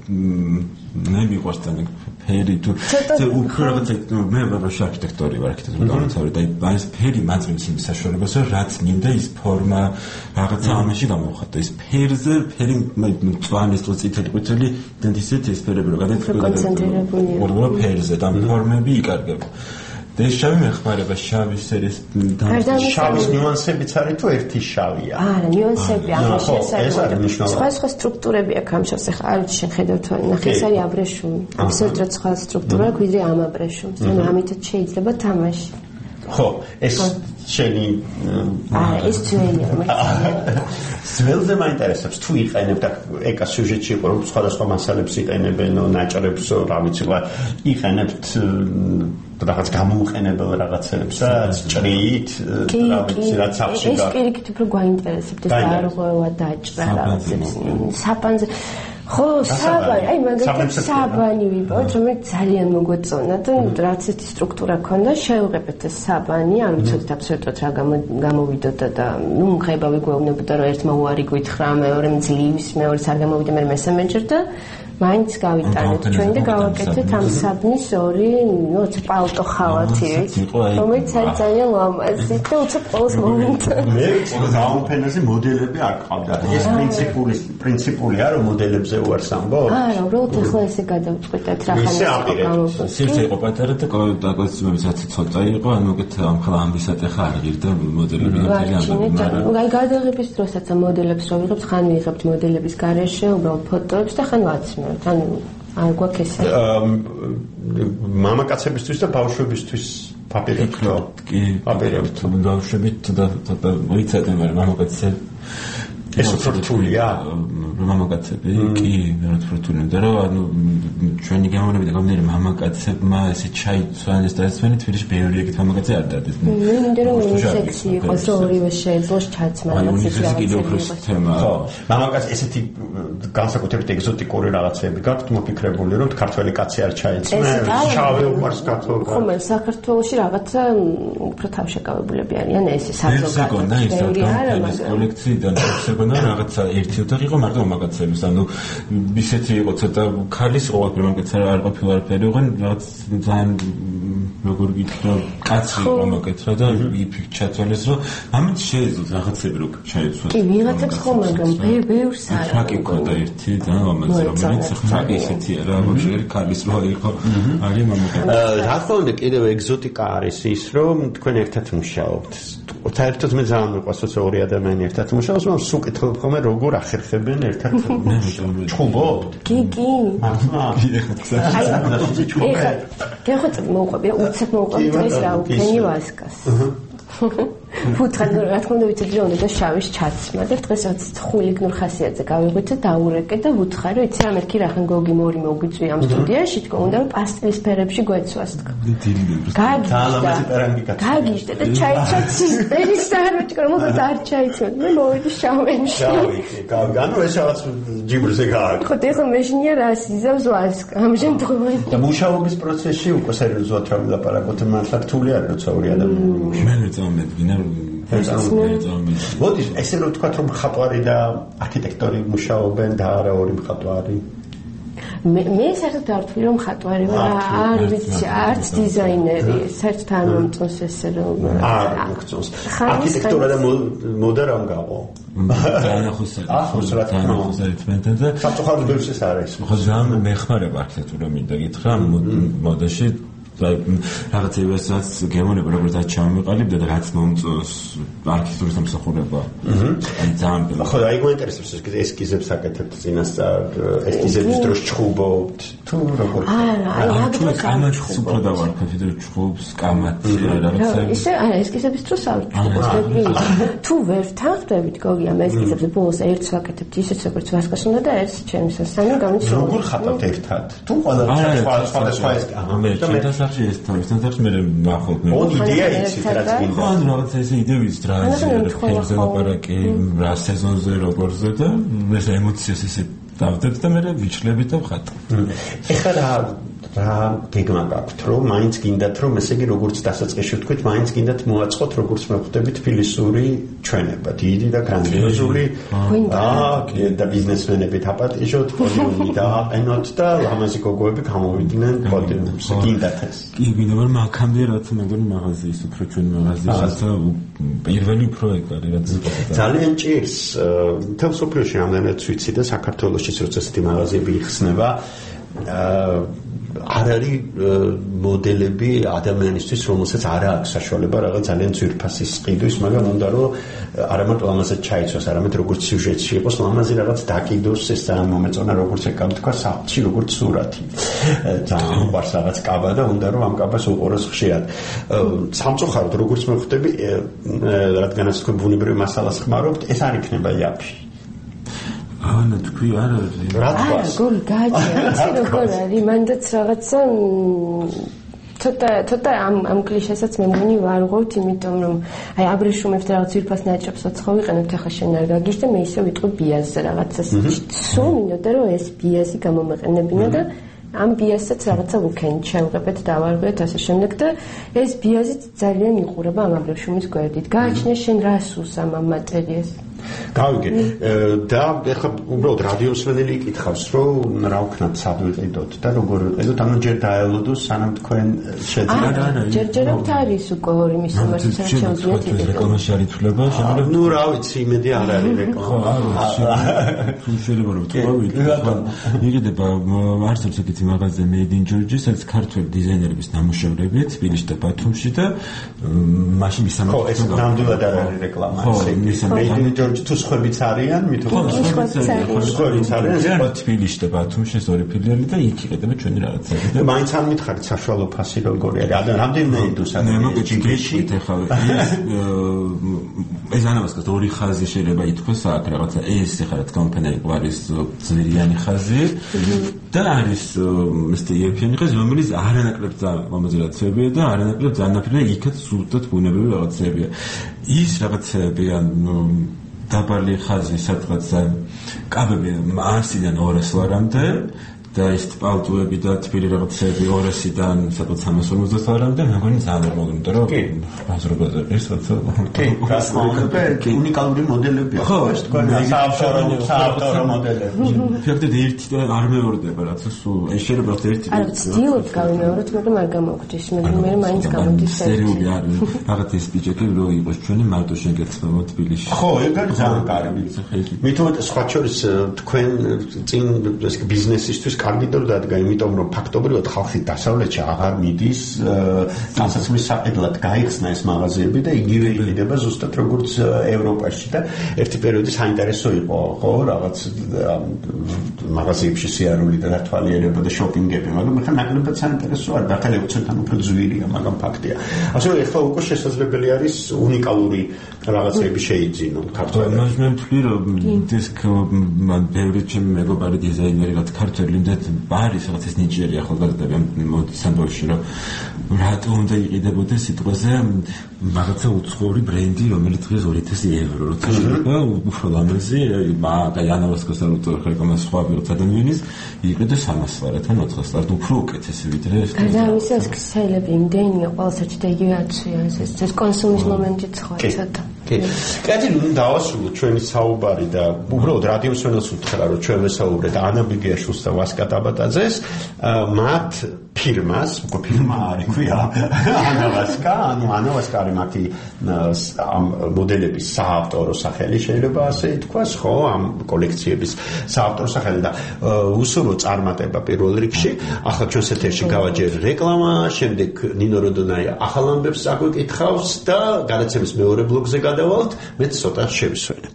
მე მიყვარს თან ფერი თუ უფრო რაღაცა მე ვარ არქიტექტორი ვარ არქიტექტურა განმცავრი და ეს ფერი მაძლევს იმ საშუალებას რომ რაც მინდა ის ფორმა რაღაცა ამაში გამოვხატო ის ფერზე ფერი მწვანე წითელი ყვითელი იდენტიციტეტი ეს ფერები რომ გადაიქცევა ორ ფერზე და ფორმები იკარგება და ეს შავი მეხმარება შავის სერიის შავის ნიუანსებიც არის თუ ერთი შავია არა ნიუანსები ამაში ეს სხვა სხვა სტრუქტურები აქვს ამ შავს ახლა არ ვიცი შენ ხედავ თუ ნახე ეს არის აბრეშუმი აბსოლუტურად სხვა სტრუქტურა აქვს ვიდრე ამ აბრეშუმს ანუ ამითაც შეიძლება თამაში ხო, ეს შენი აა ეს ძველია, მაგრამ ძველზე მაინტერესებს თუ იყენებ და ეკა სიუჟეტში იყო რომ სხვადასხვა მასალებს იყენებენ, ნაჭრებს, რა ვიცი, იყენებთ რაღაც გამოუყენებელ რაღაცებს, ჭრით, რა ვიცი, რაც სახში ეს პირიქით უფრო გვაინტერესებთ ეს დარღვევა, დაჭრა რაღაცებს. საპანზე ხო, საბანი, აი მაგალითად საბანი ვიპოვეთ, რომელიც ძალიან მოგვეწონა და რაც ეს სტრუქტურა ქონდა, შევღებეთ ეს საბანი, ანუ ცოტა აბსოლუტურად რა გამოვიდოდა და ნუ მღება ვიგვეუბნებოდა რომ ერთმა უარი გითხრა, მეორე მძლივის, მეორეს არ გამოვიდა, მე მესამე ჯერ და მაინც გავიტანეთ ჩვენ და გავაკეთეთ ამ საბნის ორი, ნუ პალტო ხალათი, რომელიც არის ძალიან ლამაზი და უცებ ყოველს მომენტი. მე გამოფენაზე მოდელები არ ყავდა. ეს პრინციპული პრინციპულია რომ მოდელებზე უარს ამბობ? არა, უბრალოდ ახლა ესე გადავწყვიტეთ რა ხანია გამოფენა. სივრცე იყო პატარა და დაკოცებებსაც ცოტა იყო, ანუ უკეთ ამ ხლა ამბისად ახლა არ ღირდა მოდელები მთელი ამბები. აი გადაღების დროსაც ამ მოდელებს რო ვიღებთ, ხან ვიღებთ მოდელების გარეშე უბრალოდ ფოტოებს და ხან ვაცმევთ. ანუ არ გვაქვს ესე. მამაკაცებისთვის და ბავშვებისთვის პაპირებთ. კი, პაპირებთ. ბავშვებით და და ვიცადე, მაგრამ მამაკაცები ეს უფრო რთულია? მამაკაცები კი, მეტად რთულია. და რა, ანუ ჩვენი გამონები და გამონები მამაკაცებმა ესე ჩაიცვან ეს და ეს ვენი თბილისში ბევრი ეგეთ მამაკაცი არ დადეს. მე მინდა რომ სექსი იყოს ორივე შეძლოს ჩაცმა. ეს კიდე უფრო თემა. ხო, მამაკაც ესეთი განსაკუთრებით ეგზოტიკური რაღაცები გაქვთ მოფიქრებული რომ ქართველი კაცი არ ჩაიცმე, შავი უყარს ქართველი. ხო, მე საქართველოში რაღაცა უფრო თავშეკავებულები არიან ესე საზოგადოებრივი არა, მაგრამ კოლექციიდან შეგონა რაღაცა ერთი ოთახი იყო მარტო მამაკაცების, ანუ ისეთი იყო ცოტა ქალის ყოველდღე მამაკაცი არ ყოფილა არაფერი, ოღონ რაღაც ძალიან როგორ გითხრა, კაცი მამაკაცი და იფიქ ჩაწოლეს რომ ამით შეეძლოთ რაღაცები რო ჩაიცვას. კი, ვიღაცებს ხო, მაგრამ ბევრს არა. ფრაკი ქონდა ერთი და ამაზე რომელიც ფრაკი ისეთი რა ვაფშე ქალის რო იყო, არის მამაკაცი. რა თქმა უნდა კიდევ ეგზოტიკა არის ის რომ თქვენ ერთად მუშაობთ. საერთოდ მე ძალიან მიყვარს რომ ორი ადამიანი ერთად მუშაობს, მაგრამ სულ კითხულობ ხოლმე როგორ ახერხებენ ერთად ჩხუბობთ? კი, კი. მართლა? ეხლა გეხოწებ მოუყვებია, უცებ მოუყვებით ეს რა უკენი ვასკას. ფუთხან რა თქმა უნდა ვიცი რომ და შავის ჩაცმა და დღესაც ხულიგნურ ხასიათზე გავიღვიძე დაურეკე და ვუთხარ რომ იცი ამერკი რახან გოგი მორი მოგვიწვი ამ სტუდიაში თქო უნდა რომ პასტელის ფერებში გვეცვას თქო გაგიჟდა გაგიჟდა და ჩაიცვა ცისტერის და არ ვიტყვი რომ მოკლედ არ ჩაიცვა მე მოვიდი შავენში შავი განო ეს რაღაც ჯიბრზე გააკ ხო და მე შინია რა სიზავს ვასკა ამ შემთხვევაში და მუშაობის პროცესში უკვე სერიოზულად რა ვილაპარაკოთ მართლა რთული არის როცა ორი ადამიანი მე მეწამედგინა მოდი ესე რომ თქვა რომ მხატვარი და არქიტექტორი მუშაობენ და არა ორი მხატვარი მე მე საერთოდ არ ვთვლი რომ მხატვარი ვარ არ ვიცი არც დიზაინერი საერთოდ არ მომწონს ესე რომ არ მომწონს არქიტექტურა და მოდა რამ გაყო განახოსა ახოს რა თქმა უნდა და საფრთხეს ბევრს ეს არის ხო ზამ მეხმარება არქიტექტურა მინდა გითხრა მოდაში რაღაცებასაც გემონება როგორც ჩამოვიყალიბდა და რაც მომწონს არქიტექტურის სამსახურება. აი ძალიან ხო, აი გვაინტერესებს ეს ესკიზებს აკეთებთ წინასწარ, ესკიზების დროს ჩხუბობთ თუ როგორ? არა, აი მაგდროს კამათს უფრო დავარქეთ და ჩხუბს კამათი რაღაცები. ისე არა, ესკიზების დროს არ ჩხუბობთ. თუ ვერ თანხდებით გოგი ამ ესკიზებზე ბოლოს ერთს ვაკეთებთ ისეც როგორც ვასკას უნდა და ერთს ჩემს სამი გამიცნობ. როგორ ხატავთ ერთად? თუ ყველა სხვა ეს ამერიკა ეს თავისთან თავს მე ნახოთ მე. ორი იდეა იცით რაც გინდა. ხო, ანუ რაღაც ეს იდეის დრაზე, ფილმზე ლაპარაკი, რა სეზონზე როგორზე და ეს ემოციას ისე დავდებ და მე ვიჩლები და ვხატავ. ეხლა რა რა გეგმა გაქვთ რომ მაინც გინდათ რომ ესე იგი როგორც დასაწყისში ვთქვით მაინც გინდათ მოაწყოთ როგორც მეხვდებით თბილისური ჩვენება დიდი და გრანდიოზული აა და ბიზნესმენებით აპატიჟოთ პოდიუმი დააყენოთ და ლამაზი გოგოები გამოვიდნენ პოდიუმზე გინდათ ეს კი გინდა რომ აქამდე რაც მეგონი მაღაზიის უფრო ჩვენ მაღაზიაში და პირველი პროექტი რაც ძალიან ჭირს თელ სოფლიოში რამდენად ვიცი და საქართველოშიც როცა ესეთი მაღაზიები იხსნება აა არ არის მოდელები ადამიანისთვის, რომელსაც არ აქვს საშუალება რაღაც ძალიან ძვირფასის ყიდვის, მაგრამ უნდა რომ არა მარტო ამაზე ჩაიცვას, არამედ როგორც სიუჟეტში იყოს, ამაზე რაღაც დაკიდოს, ეს ძალიან მომეწონა, როგორც ეკავ თქვა, საფრთხე როგორც სურათი. ძალიან უყვარს რაღაც კაბა და უნდა რომ ამ კაბას უყუროს ხშირად. სამწუხაროდ როგორც მე ხვდები, რადგანაც თქვენ ბუნებრივ მასალას ხმარობთ, ეს არ იქნება იაფი. ანა თქვი არ არის. რა თქვა? როგორ გაიჭირა, როგორ არის, მანდაც რაღაცა ცოტა ცოტა ამ ამ კლიშესაც მე მგონი ვარღვევთ, იმიტომ რომ აი აბრეშუმებს რაღაც ვირფას ნაჭრებსაც ხო ვიყენებთ ახლა შენ არ გაგიშ და მე ისე ვიტყვი ბიაზზე რაღაცას. სულ მინდოდა რომ ეს ბიაზი გამომეყენებინა და ამ ბიაზსაც რაღაცა უკენით შევღებეთ, დავარღვიოთ ასე შემდეგ და ეს ბიაზი ძალიან იყურება ამ აბრეშუმის გვერდით. გააჩნია შენ რას უსამ ამ მატერიას? გავიგე და ეხლა უბრალოდ რადიოსმენელი იკითხავს რომ რა ვქნათ სად ვიყიდოთ და როგორ ვიყიდოთ ანუ ჯერ დაელოდოს სანამ თქვენ შეძლებთ ჯერჯერობით არის უკვე ორი მისამართი შეუძლიათ რეკლამაში არ ითვლება შემიძლია ნუ რა ვიცი იმედი არ არის რეკლამა თუ შეიძლება რომ თქვა იგედება არსებობს ეგეთი მაღაზია Made in Georgia სადაც ქართველი დიზაინერების ნამუშევრები თბილისში და ბათუმში და მაშინ მისამართი ხო ეს ნამდვილად არ არის რეკლამა ეს Made in Georgia თუ სხვებიც არიან, მით უმეტეს სხვებიც არიან, თბილისში და ბათუმში ორი ფილიალი და იქ იყიდება ჩვენი რაღაცები. და მაინც არ მითხარით საშუალო ფასი როგორი არის. რამდენიმე ინდუსტრია. მე მოგეჭირში ეხლა ეს ანავასკას ორი ხაზი შეიძლება ითქვას აქ რაღაცა ეს ეხლა რა თქმა უნდა არის ძვირიანი ხაზი და არის მისტი ეფიანი ხაზი, რომელიც არანაკლებ ძალიან მომაზრაცებია და არანაკლებ ძალიან ნაკლია იქაც ზუსტად ბუნებრივი რაღაცებია. ის რაღაცები ანუ დაბალი ხაზი სადღაც კაბები არსიდან ორას ვარამდე და ის პალტოები და თბილი რაღაცები ორასიდან სადღაც სამას ორმოცდას ვარამდე მე მგონი ძალიან ნორმალური იმიტომ რომ ბაზრობაზე ეს რაცა კი გასმოვდა უნიკალური მოდელებია ხო ეს თქვენ საავტორო საავტორო მოდელები ფაქტობრივად ერთი და არ მეორდება რაცა სულ ეს შეიძლება ერთი არა ვცდილობთ გავიმეოროთ მაგრამ არ გამოგვდის მე მე მაინც გამოდის სერიული არის რაღაც ეს ბიჭები რო იყოს ჩვენი მარტო შენ გეცნობა თბილისში ხო ეგ არის ძალიან კარგი მით უმეტეს სხვა შორის თქვენ წინ ეს ბიზნესისთვის კარგი და დადგა, იმიტომ რომ ფაქტობრივად ხალხი დასავლეთში აღარ მიდის, განსაცმლის საყიდლად გაიხსნა ეს მაღაზიები და იგივე იყიდება ზუსტად როგორც ევროპაში და ერთი პერიოდი საინტერესო იყო, ხო, რაღაც მაღაზიებში სიარული და დათვალიერება და შოპინგები, მაგრამ ახლა ნაკლებად საინტერესო არ და ახლა ეუცენთან უფრო ძვირია, მაგრამ ფაქტია. ასე რომ ახლა უკვე შესაძლებელი არის უნიკალური რაღაცები შეიძინონ ქართველებს. მე მთვლი რომ ეს მან ბევრი ჩემი მეგობარი დიზაინერი რაც ქართველი არის რაღაც ეს ნიჭიერი ახალგაზრდები სამბოში რომ რატო უნდა იყიდებოდეს სიტყვაზე რაღაცა უცხოური ბრენდი რომელიც დღეს ორი ათასი ევრო როცა შეიძლება უფრო ლამაზი მაგა იანავასკოს არ უწევ რეკლამას სხვა ვიღაც ადამიანის იყიდე სამას ლარად ან ოთხას ლარად უფრო უკეთესი ვიდრე ეს და ამის ეს ქსელები იმდენია ყოველსაჩ და იგივე აცვია ეს ეს კონსუმის მომენტიც ხო ცოტა კი კაცი ნუ დავასრულოთ ჩვენი საუბარი და უბრალოდ რადიოსმენელს უთხრა რომ ჩვენ ვესაუბრეთ ანა ბიგიაშვილს და ვასკა ტაბატაძეს მათ ფირმას უკვე ფირმა არის ქვია ანავასკა ანუ ანავასკა არის მათი ამ მოდელების საავტორო სახელი შეიძლება ასე ითქვას ხო ამ კოლექციების საავტორო სახელი და უსურო წარმატება პირველ რიგში ახლა ჩვენს ეთერში გავაჯერ რეკლამა შემდეგ ნინო როდონაია ახალ ამბებს აგვიკითხავს და გადაცემის მეორე ბლოკზე გადავალთ მეც ცოტა შევისვენებ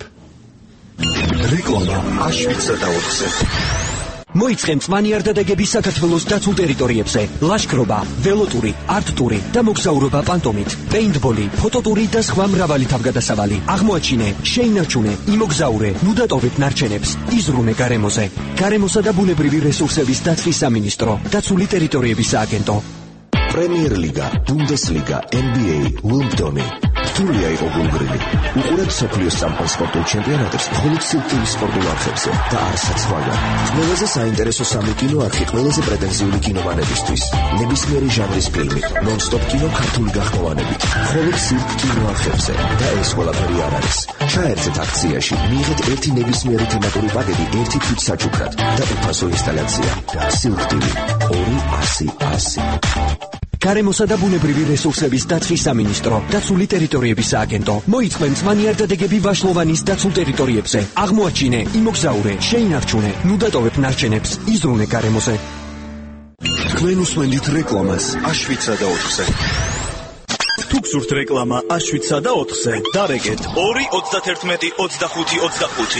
რეკლამა აშვიცა და ოთხზე მოიწყე მწვანე არდადეგების საქართველოს დაცულ ტერიტორიებზე ლაშქრობა, ველოტური, არტტური და მოგზაურობა პანტომით, პეინტბოლი, ფოტოტური და სხვა მრავალი თავგადასავალი. აღმოაჩინე, შეინარჩუნე, იმოგზაურე, ნუდატოვებ ნარჩენებს, იზრუნე გარემოზე. გარემოსა და ბუნებრივი რესურსების დაცვის სამინისტრო, დაცული ტერიტორიების სააგენტო. პრემიერ ლიგა, ბუნდესლიგა, ენ ბი ეი, უიმბლდონი. რთულია იყო გულგრილი. უყურეთ მსოფლიოს სამყარო სპორტულ ჩემპიონატებს მხოლოდ სიკვდილის სპორტულ არხებზე და არცაც სხვაგან. ყველაზე საინტერესო სამი კინო არხი ყველაზე პრეტენზიული კინომანებისთვის. ნებისმიერი ჟანრის ფილმი, ნონ-სტოპ კინო ქართული გახმოვანებით. მხოლოდ სირკ კინო არხებზე და ეს ყველაფერი არ არის. ჩაერთეთ აქციაში, მიიღეთ ერთი ნებისმიერი თემატური პაკეტი ერთი თვით საჩუქრად და უფასო ინსტალაცია. სირკ ტივი ორი ასი ასი. გარემოსა და ბუნებრივი რესურსების დაცვის სამინისტრო, დაცული ტერიტორიების სააგენტო. მოიწყე მწვანე არდადეგები ვაშლოვანის დაცულ ტერიტორიებზე. აღმოაჩინე, იმოგზაურე, შეინარჩუნე, ნუდატოვებ ნარჩენებს, იზრუნე გარემოზე. თქვენ უსმენთ რეკლამას აშვიცა და ოთხზე. თუ გსურთ რეკლამა აშვიცა და ოთხზე, დარეგეთ ორი ოცდაერთმეტი ოცდახუთი ოცდახუთი.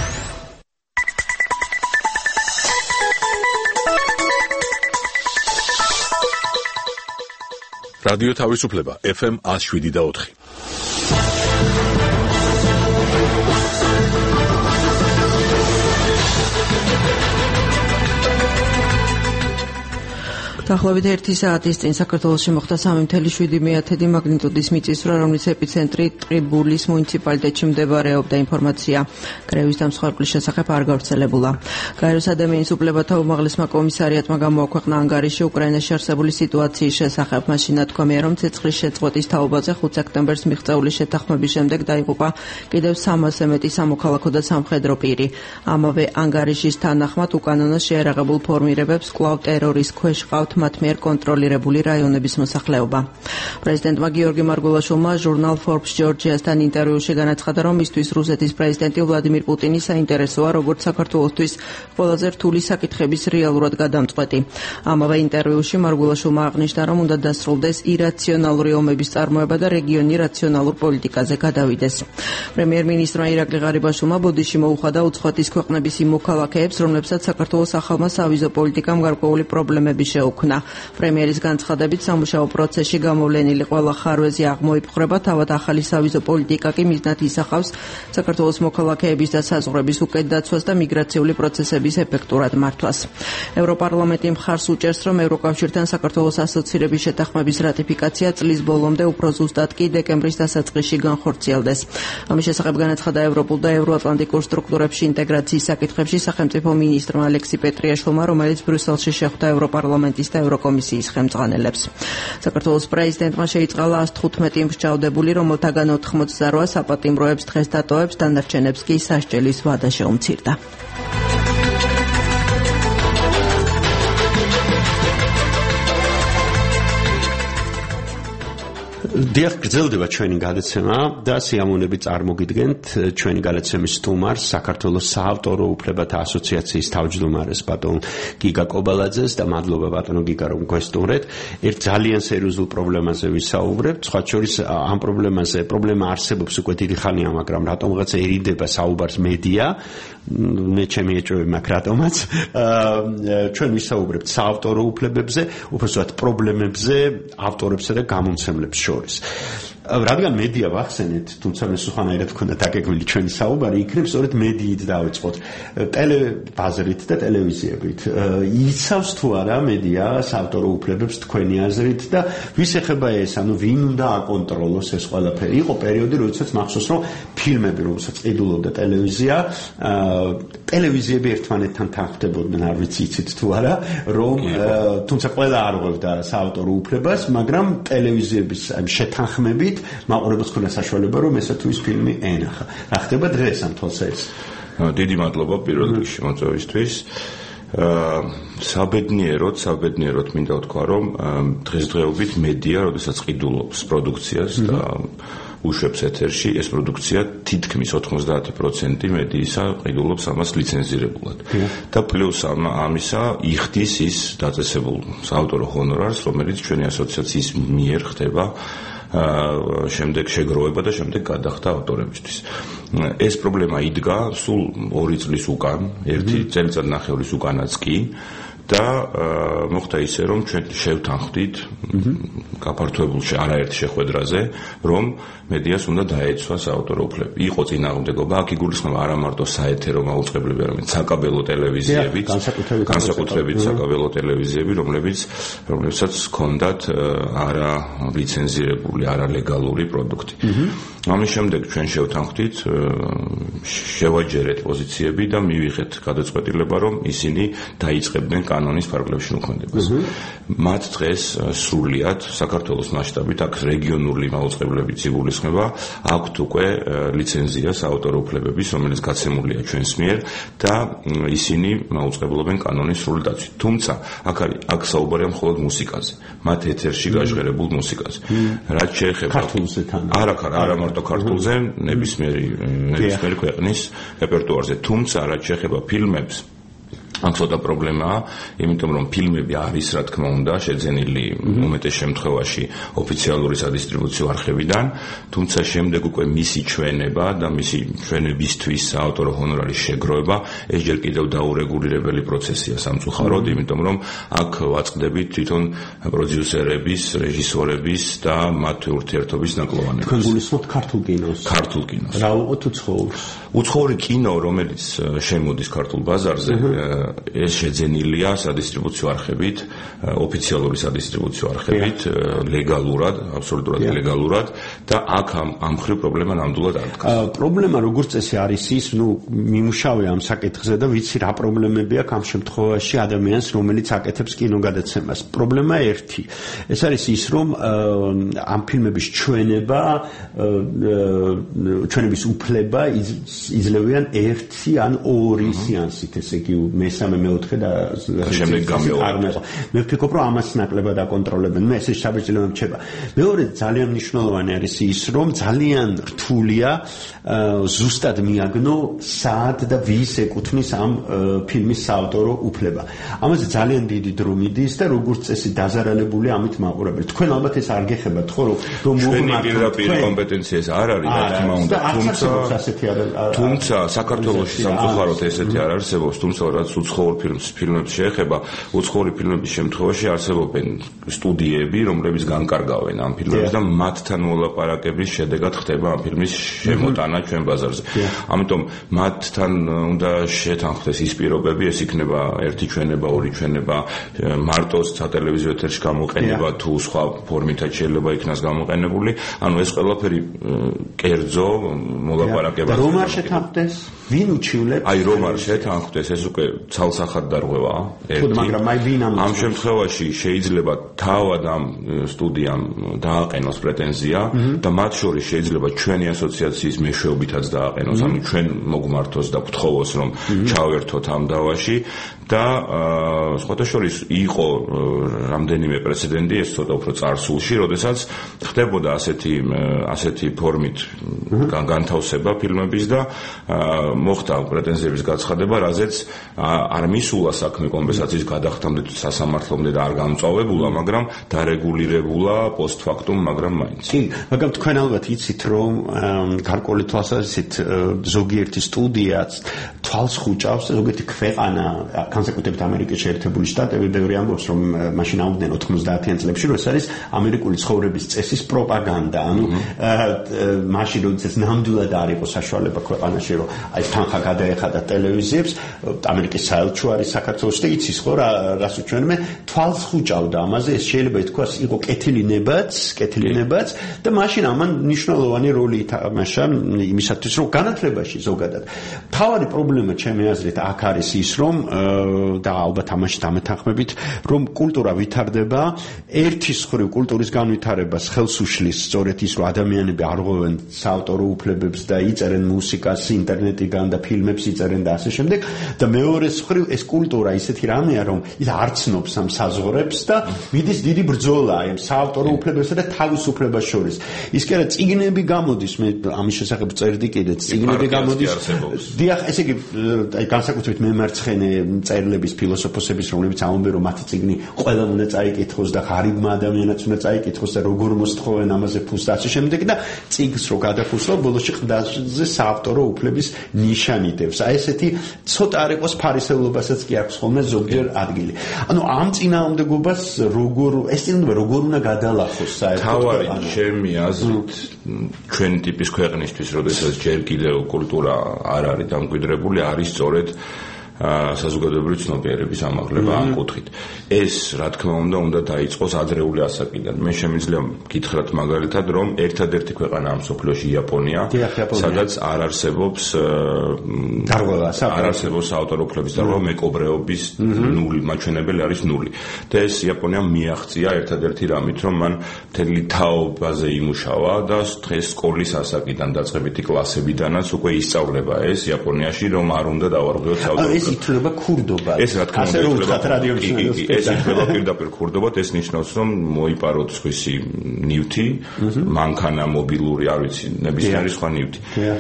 რადიო თავისუფლება ეფ ემ one oh seven და ოთხი. დაახლოებით ერთი საათის წინ საქართველოში მოხდა სამი ათეული მეათედი მაგნიტუდის მიწისძვრა, რომლის ეპიცენტრი ტყიბულის მუნიციპალიტეტში მდებარეობდა. ინფორმაცია კრევის დამსხვერპლის შესახებ არ გავრცელებულა. გაეროს ადამიანის უფლებათა უმაღლესმა კომისარიატმა გამოაქვეყნა ანგარიში უკრაინაში არსებული სიტუაციის შესახებ. მაშინ ნათქვამია, რომ ცეცხლის შეწყვეტის თაობაზე ხუთი სექტემბერს მიღწეული შეთანხმების შემდეგ დაიღუპა კიდევ სამასზე მეტი სამოქალაქო და სამხედრო პირი. ამავე ანგარიშის თანახმად უკანონოს შეერაღებულ ფორმირებებს კვლავ ტერორის ქვეშ ყავთ მათ მიერ კონტროლირებული რაიონების მოსახლეობა. პრეზიდენტმა გიორგი მარგველაშვილმა ჟურნალ Forbes Georgia-სთან ინტერვიუში განაცხადა, რომ მისთვის რუსეთის პრეზიდენტი ვლადიმირ პუტინი საინტერესოა, როგორც საქართველოსთვის ყველაზე რთული საკითხების რეალურად გადამწყვეტი. ამავე ინტერვიუში მარგველაშვილმა აღნიშნა, რომ უნდა დასრულდეს ირაციონალური ომების წარმოება და რეგიონი რაციონალურ პოლიტიკაზე გადავიდეს. პრემიერ-მინისტრმა ირაკლი ღარიბაშვილმა ბოდიში მოუხადა უცხოეთის ქვეყნების იმ მოქალაქეებს, რომლებსაც საქართველოს ახალმა სავიზო პოლიტიკამ გარკვეული პრობლემები შეუქმნა. პრემიერის განცხადებით, სამუშაო პროცესში გამოვლენილი ყველა ხარვეზი აღმოიფხვრება, თავად ახალი სავიზო პოლიტიკა კი მიზნად ისახავს საქართველოს მოქალაქეების და საზღვრების უკეთ დაცვას და მიგრაციული პროცესების ეფექტურად მართვას. ევროპარლამენტი მხარს უჭერს, რომ ევროკავშირთან საქართველოს ასოცირების შეთანხმების რატიფიკაცია წლის ბოლომდე, უფრო ზუსტად კი დეკემბრის დასაწყისში განხორციელდეს. ამის შესახებ განაცხადა ევროპულ და ევროატლანტიკურ სტრუქტურებში ინტეგრაციის საკითხებში სახელმწიფო მინისტრმა ალექსი პეტრიაშვილმა, რომელიც ბრიუსელში შეხვდა ევროპარლამენტის და ევროკომისიის ხელმძღვანელებს. საქართველოს პრეზიდენტმა შეიწყალა one hundred fifteen მსჯავრდებული, რომელთაგან ოთხმოცდაოთხ საპატიმროებს დღეს დატოვებს, დანარჩენებს კი სასჯელის ვადა შეუმცირდა. დიახ, გრძელდება ჩვენი გადაცემა და სიამოვნებით წარმოგიდგენთ ჩვენი გადაცემის სტუმარს, საქართველოს საავტორო უფლებათა ასოციაციის თავმჯდომარეს ბატონ გიგა კობალაძეს და მადლობა ბატონო გიგა, რომ გვესტუმრეთ. ერთ ძალიან სერიოზულ პრობლემაზე ვისაუბრებთ, სხვა შორის ამ პრობლემაზე, პრობლემა არსებობს უკვე დიდი ხანია, მაგრამ რატომღაც ერიდება საუბარს მედია, მე ჩემი ეჭვები მაქვს რატომაც. ჩვენ ვისაუბრებთ საავტორო უფლებებზე, უბრალოდ პრობლემებზე ავტორებსა და გამომცემლებს შორის. რადგან მედია ვახსენეთ, თუმცა მე სხვანაირად ვქონდა დაგეგმილი ჩვენი საუბარი, იქნებ სწორედ მედიით დავიწყოთ. ტელევიზიით და ტელევიზიებით. იცავს თუ არა მედია საავტორო უფლებებს თქვენი აზრით და ვის ეხება ეს, ანუ ვინ უნდა აკონტროლოს ეს ყველაფერი? იყო პერიოდი, როდესაც მახსოვს, რომ ფილმები, რომელსაც ყიდულობდა ტელევიზია, ტელევიზიები ერთმანეთთან თანხმდებოდნენ, არ ვიცი იცით თუ არა, რომ თუმცა ყველა არ ღვევდა საავტორო უფლებას, მაგრამ ტელევიზიების შეთანხმებით მაყურებელს ქონდა საშუალება, რომ ესა თუ ის ფილმი ენახა. რა ხდება დღეს ამ თვალსაჩინო? დიდი მადლობა პირველ რიგში მოწვევისთვის. საბედნიეროდ, საბედნიეროდ მინდა ვთქვა, რომ დღესდღეობით მედია, როდესაც ყიდულობს პროდუქციას და უშვებს ეთერში, ეს პროდუქცია თითქმის ოთხმოცდაათი პროცენტი მედიისა ყიდულობს ამას ლიცენზირებულად. და პლუს ამისა იხდის ის დაწესებულ საავტორო ჰონორარს, რომელიც ჩვენი ასოციაციის მიერ ხდება შემდეგ შეგროვება და შემდეგ გადახდა ავტორებისთვის. ეს პრობლემა იდგა სულ ორი წლის უკან, ერთი წელიწადნახევრის უკანაც კი და მოხდა ისე, რომ ჩვენ შევთანხმდით გაფართოებულ არაერთ შეხვედრაზე, რომ მედიას უნდა დაეცვა საავტორო უფლებები. იყო წინააღმდეგობა, აქ იგულისხმება არა მარტო საეთერო მაუწყებლები, არამედ საკაბელო ტელევიზიებიც, განსაკუთრებით საკაბელო ტელევიზიები, რომლებიც რომლებსაც ჰქონდათ არა ლიცენზირებული, არა ლეგალური პროდუქტი. ამის შემდეგ ჩვენ შევთანხმდით, შევაჯერეთ პოზიციები და მივიღეთ გადაწყვეტილება, რომ ისინი დაიწყებდნენ კანონის ფარგლებში მოქმედებას. მათ დღეს სრულიად საქართველოს მასშტაბით აქ რეგიონული მაუწყებლებით იგულისხმება, აქვთ უკვე ლიცენზია საავტორო უფლებების, რომელიც გაცემულია ჩვენს მიერ და ისინი მაუწყებლობენ კანონის სრული დაცვით. თუმცა აქ არის აქ საუბარია მხოლოდ მუსიკაზე, მათ ეთერში გაჟღერებულ მუსიკაზე. რაც შეეხება ქართულზე თან. არა, არა მარტო ქართულზე, ნებისმიერი ნებისმიერი ქვეყნის რეპერტუარზე. თუმცა რაც შეეხება ფილმებს, აქ ცოტა პრობლემაა, იმიტომ რომ ფილმები არის, რა თქმა უნდა, შეძენილი უმეტეს შემთხვევაში ოფიციალური სადისტრიბუციო არხებიდან, თუმცა შემდეგ უკვე მისი ჩვენება და მისი ჩვენებისთვის საავტორო ჰონორარის შეგროვება ეს ჯერ კიდევ დაურეგულირებელი პროცესია სამწუხაროდ, იმიტომ რომ აქ ვაწყდებით თვითონ პროდიუსერების, რეჟისორების და მათი ურთიერთობის ნაკლოვანებას. თქვენ გულისხმობთ ქართულ კინოს? ქართულ კინოს. რა უყოთ უცხოურს? უცხოური კინო, რომელიც შემოდის ქართულ ბაზარზე, ეს შეძენილია სადისტრიბუციო არხებით, ოფიციალური სადისტრიბუციო არხებით, ლეგალურად, აბსოლუტურად ლეგალურად და აქ ამ ამ ხრივ პრობლემა ნამდვილად არ დგას. პრობლემა როგორც წესი არის ის, ნუ მიმუშავე ამ საკითხზე და ვიცი რა პრობლემები აქვს ამ შემთხვევაში ადამიანს, რომელიც აკეთებს კინოგადაცემას. პრობლემა ერთი. ეს არის ის, რომ ამ ფილმების ჩვენება, ჩვენების უფლება იძლევიან ერთი ან ორი სეანსით, ესე იგი მესამე, მეოთხე და შემდეგ გამეორება. მე ვფიქრობ, რომ ამას ნაკლებად აკონტროლებენ. მე ესე საბერძნელო რჩება. მეორე ძალიან მნიშვნელოვანი არის ის, რომ ძალიან რთულია ზუსტად მიაგნო სად და ვის ეკუთვნის ამ ფილმის საავტორო უფლება. ამაზე ძალიან დიდი დრო მიდის და როგორც წესი დაზარალებული ამით მაყურებელი. თქვენ ალბათ ეს არ გეხებათ, ხო, რომ ჩვენი პირდაპირ კომპეტენცია ეს არ არის, რა თქმა უნდა, თუმცა თუმცა საქართველოში სამწუხაროდ ესეთი არ არსებობს, თუმცა რაც უცხოურ ფილმს ფილმებს შეეხება, უცხოური ფილმების შემთხვევაში არსებობენ სტუდიები, რომლებიც განკარგავენ ამ ფილმებს და მათთან მოლაპარაკების შედეგად ხდება ამ ფილმის შემოტანა ჩვენ ბაზარზე. ამიტომ მათთან უნდა შეთანხმდეს ის პირობები, ეს იქნება ერთი ჩვენება, ორი ჩვენება, მარტო სატელევიზიო ეთერში გამოყენება თუ სხვა ფორმითაც შეიძლება იქნას გამოყენებული. ანუ ეს ყველაფერი კერძო მოლაპარაკება. რომ არ შეთანხმდეს? ვინ უჩივლებს? აი რომ არ შეთანხმდეს, ეს უკვე ცალსახად დარღვევა. ერთი. მაგრამ აი ვინ ამ ამ შემთხვევაში შეიძლება თავად ამ სტუდიამ დააყენოს პრეტენზია და მათ შორის შეიძლება ჩვენი ასოციაციის მეშვეობითაც დააყენოს, ანუ ჩვენ მოგმართოს და გთხოვოს, რომ ჩავერთოთ ამ დავაში და სხვათა შორის იყო რამდენიმე პრეცედენტი, ეს ცოტა უფრო წარსულში, როდესაც ხდებოდა ასეთი ასეთი ფორმით განთავსება ფილმების და მოხდა პრეტენზიების გაცხადება, რაზეც არ მისულა საქმე კომპენსაციის გადახდამდე სასამართლომდე და არ გამწვავებულა, მაგრამ დარეგულირებულა პოსტფაქტუმ, მაგრამ მაინც. კი, მაგრამ თქვენ ალბათ იცით, რომ გარკვეული თვალსაზრისით ზოგიერთი სტუდიაც თვალს ხუჭავს, ზოგიერთი ქვეყანა, განსაკუთრებით ამერიკის შეერთებული შტატები, ბევრი ამბობს, რომ მაშინ აუდნენ ოთხმოცდაათიან წლებში, რომ ეს არის ამერიკული ცხოვრების წესის პროპაგანდა. ანუ მაშინ როდესაც ნამდვილად არ იყო საშუალება ქვეყანაში, რომ აი თანხა გადაეხადა ტელევიზიებს, ამერიკის საელჩო არის საქართველოში და იცის ხო რა რას უჩვენებენ, თვალს ხუჭავდა ამაზე, ეს შეიძლება ითქვას იყო კეთილი ლებაც, კეთილი ლებაც და მაშინ ამან მნიშვნელოვანი როლი ითამაშა იმისათვის, რომ განათლებაში ზოგადად. თავარი პრობლემა ჩემი აზრით აქ არის ის, რომ და ალბათ ამაში დამეთანხმებით, რომ კულტურა ვითარდება, ერთის მხრივ კულტურის განვითარებას ხელს უშლის სწორედ ის, რომ ადამიანები არღვევენ საავტორო უფლებებს და იწერენ მუსიკას ინტერნეტიდან და ფილმებს იწერენ და ასე შემდეგ და მეორეს მხრივ ეს კულტურა ისეთი რამეა, რომ ის არ ცნობს ამ საზღვრებს და მიდის დიდი ბრძოლა ამ საავტორო უფლებებსა და თავისუფლებას შორის. ის კი არა, წიგნები გამოდის, მე ამის შესახებ წერდი კიდეც, წიგნები გამოდის. დიახ, ესე იგი, აი განსაკუთრებით მემარცხენე მწერლების, ფილოსოფოსების, რომლებიც ამბობენ, რომ მათი წიგნი ყველამ უნდა წაიკითხოს და ღარიბმა ადამიანაც უნდა წაიკითხოს და როგორ მოსთხოვენ ამაზე ფულს და ასე შემდეგ და წიგნს რო გადახურსო, ბოლოში ყდაზე საავტორო უფლების ნიშანი დევს. აი ესეთი ცოტა არ იყოს ფარისევლობასაც კი აქვს ხოლმე ზოგჯერ ადგილი. ანუ ამ წინააღმდეგობას როგორ ეს წინააღმდეგობა როგორ უნდა გადალახოს საერთოდ? თავარი ჩემი აზრით ჩვენი ტიპის ქვეყნისთვის, როდესაც ჯერ კიდევ კულტურა არ არის დამკვიდრებული, არის სწორედ საზოგადოებრივი ცნობიერების ამაღლება ამ კუთხით. ეს, რა თქმა უნდა, უნდა დაიწყოს ადრეული ასაკიდან. მე შემიძლია გითხრათ მაგალითად, რომ ერთადერთი ქვეყანა ამ მსოფლიოში იაპონია, სადაც არ არსებობს დარღვევა, არ არსებობს საავტორო უფლების დარღვევა, მეკობრეობის ნული, მაჩვენებელი არის ნული. და ეს იაპონიამ მიაღწია ერთადერთი რამით, რომ მან მთელი თაობაზე იმუშავა და დღეს სკოლის ასაკიდან დაწყებითი კლასებიდანაც უკვე ისწავლება ეს იაპონიაში, რომ არ უნდა დავარღვიოთ საავტორო ითვლება ქურდობად. ეს რა თქმა უნდა, ეს ითვლება პირდაპირ ქურდობად, ეს ნიშნავს, რომ მოიპაროთ სხვისი ნივთი, მანქანა, მობილური, არ ვიცი, ნებისმიერი სხვა ნივთი.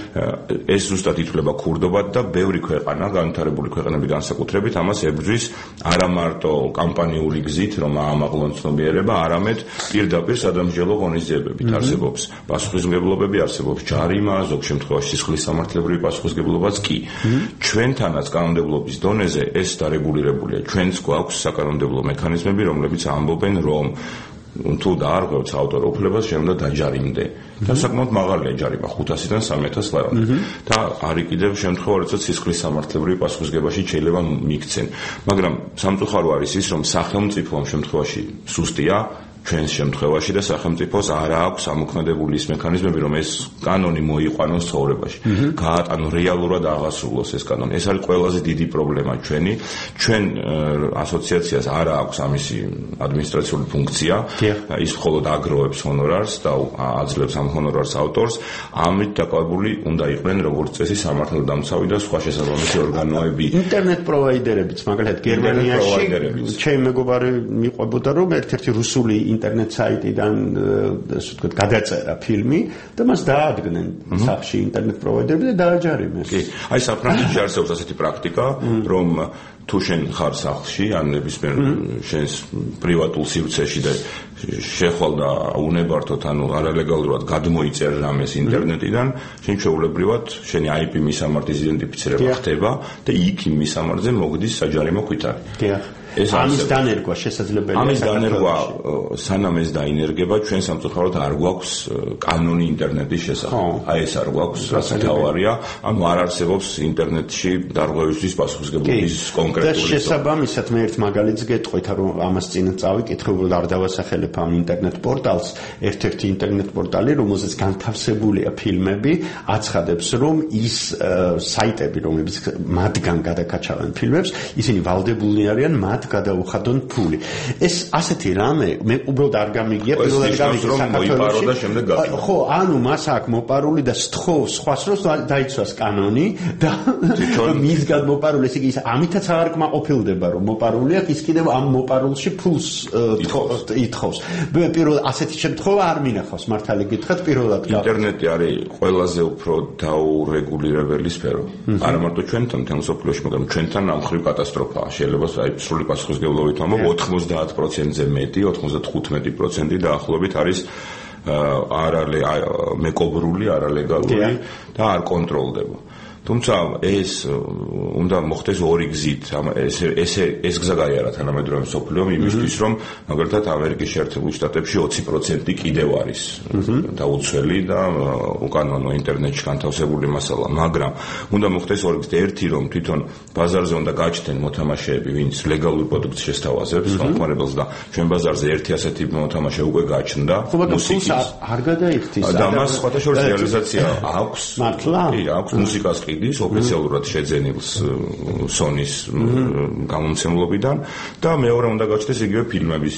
ეს ზუსტად ითვლება ქურდობად და ბევრი ქვეყანა, განვითარებული ქვეყნები განსაკუთრებით ამას ებრძვის არა მარტო კამპანიური გზით, რომ აამაღლონ ცნობიერება, არამედ პირდაპირ სადამსჯელო ღონისძიებებით არსებობს პასუხისმგებლობები, არსებობს ჯარიმა, ზოგ შემთხვევაში სისხლის სამართლებრივი პასუხისმგებლობაც კი. ჩვენთანაც კანონმდებლობის დონეზე ეს დარეგულირებულია. ჩვენც გვაქვს საკანონმდებლო მექანიზმები, რომლებიც ამბობენ, რომ თუ დაარღვევთ ავტორ უფლებას, შემდა დაჯარიმდე. და საკმაოდ მაღალია ჯარიმა ხუთასიდან სამი ათას ლარამდე. და არის კიდევ შემთხვევა, როდესაც სისხლის სამართლებრივი პასუხისმგებაში შეიძლება მიქცენ. მაგრამ სამწუხარო არის ის, რომ სახელმწიფო ამ შემთხვევაში სუსტია, ჩვენს შემთხვევაში და სახელმწიფოს არ აქვს ამოქმედებული ის მექანიზმები, რომ ეს კანონი მოიყვანოს ცხოვრებაში. გაატანო რეალურად აღასრულოს ეს კანონი. ეს არის ყველაზე დიდი პრობლემა ჩვენი. ჩვენ ასოციაციას არ აქვს ამისი ადმინისტრაციული ფუნქცია. ის მხოლოდ აგროვებს ჰონორარს და აძლევს ამ ჰონორარს ავტორს. ამით დაკავებული უნდა იყვნენ როგორც წესი სამართალდამცავი და სხვა შესაბამისი ორგანოები. ინტერნეტ პროვაიდერებიც, მაგალითად გერმანიაში ჩემი მეგობარი მიყვებოდა, რომ ერთ-ერთი რუსული ინტერნეტ საიტიდან ასე ვთქვათ გადაწერა ფილმი და მას დაადგნენ სახში ინტერნეტ პროვაიდერები და დააჯარიმეს. კი, აი საფრანგეთში არსებობს ასეთი პრაქტიკა, რომ თუ შენ ხარ სახლში, ან ნებისმიერ შენს პრივატულ სივრცეში და შეხვალ და უნებართოთ, ანუ არალეგალურად გადმოიწერ რამეს ინტერნეტიდან, შენ ჩვეულებრივად შენი აი პი მისამართის იდენტიფიცირება ხდება და იქ იმ მისამართზე მოგდის საჯარიმო კვიტარი. დიახ. ამის დანერგვა შესაძლებელია. ამის დანერგვა სანამ ეს დაინერგება, ჩვენ სამწუხაროდ არ გვაქვს კანონი ინტერნეტის შესახებ. აი ეს არ გვაქვს, რაც თავარია, ანუ არ არსებობს ინტერნეტში დარღვევისთვის პასუხისმგებლობის კონკრეტული. და შესაბამისად მე ერთ მაგალითს გეტყვით, რომ ამას წინ წავიკითხე, უბრალოდ არ დავასახელებ ამ ინტერნეტ პორტალს, ერთ-ერთი ინტერნეტ პორტალი, რომელზეც განთავსებულია ფილმები, აცხადებს, რომ ის საიტები, რომლებიც მათგან გადაკაჩავენ ფილმებს, ისინი ვალდებულნი არიან მათ გადაუხადონ ფული. ეს ასეთი რამე მე უბრალოდ არ გამიგია პირველად გამიგია საქართველოში. ხო, ანუ მას აქვს მოპარული და სთხოვს სხვას რომ დაიცვას კანონი და მისგან მოპარული ეს იგი ამითაც არ კმაყოფილდება რომ მოპარული აქვს ის კიდევ ამ მოპარულში ფულს ითხოვს. პირველ ასეთი შემთხვევა არ მინახავს მართალი გითხრათ პირველად. ინტერნეტი არის ყველაზე უფრო დაურეგულირებელი სფერო. არა მარტო ჩვენთან, თემ სოფლიოში, მაგრამ ჩვენთან ამ ხრივ კატასტროფაა. შეიძლება აი სრული პასუხისმგებლობით ამბობ ოცდაათ პროცენტზე მეტი, ოცდათხუთმეტი პროცენტი დაახლოებით არის არალე მეკობრული, არალეგალური და არ კონტროლდება. თუმცა ეს უნდა მოხდეს ორი გზით. ეს ეს ეს გზა გაიარა თანამედროვე მსოფლიომ იმისთვის, რომ მაგალითად ამერიკის შეერთებულ შტატებში ოცი პროცენტი კიდევ არის დაუცველი და უკანონო ინტერნეტში განთავსებული მასალა, მაგრამ უნდა მოხდეს ორი გზით. ერთი რომ თვითონ ბაზარზე უნდა გაჩნდნენ მოთამაშეები, ვინც ლეგალურ პროდუქტს შესთავაზებს ხმარებელს და ჩვენ ბაზარზე ერთი ასეთი მოთამაშე უკვე გაჩნდა. მუსიკის არ გადაიხდის და მას სხვათა შორის რეალიზაცია აქვს. მართლა? კი, აქვს მუსიკას ის ოფიციალურად შეძენილს Sony-ს გამომცემლობიდან და მეორე უნდა გაჩნდეს იგივე ფილმების.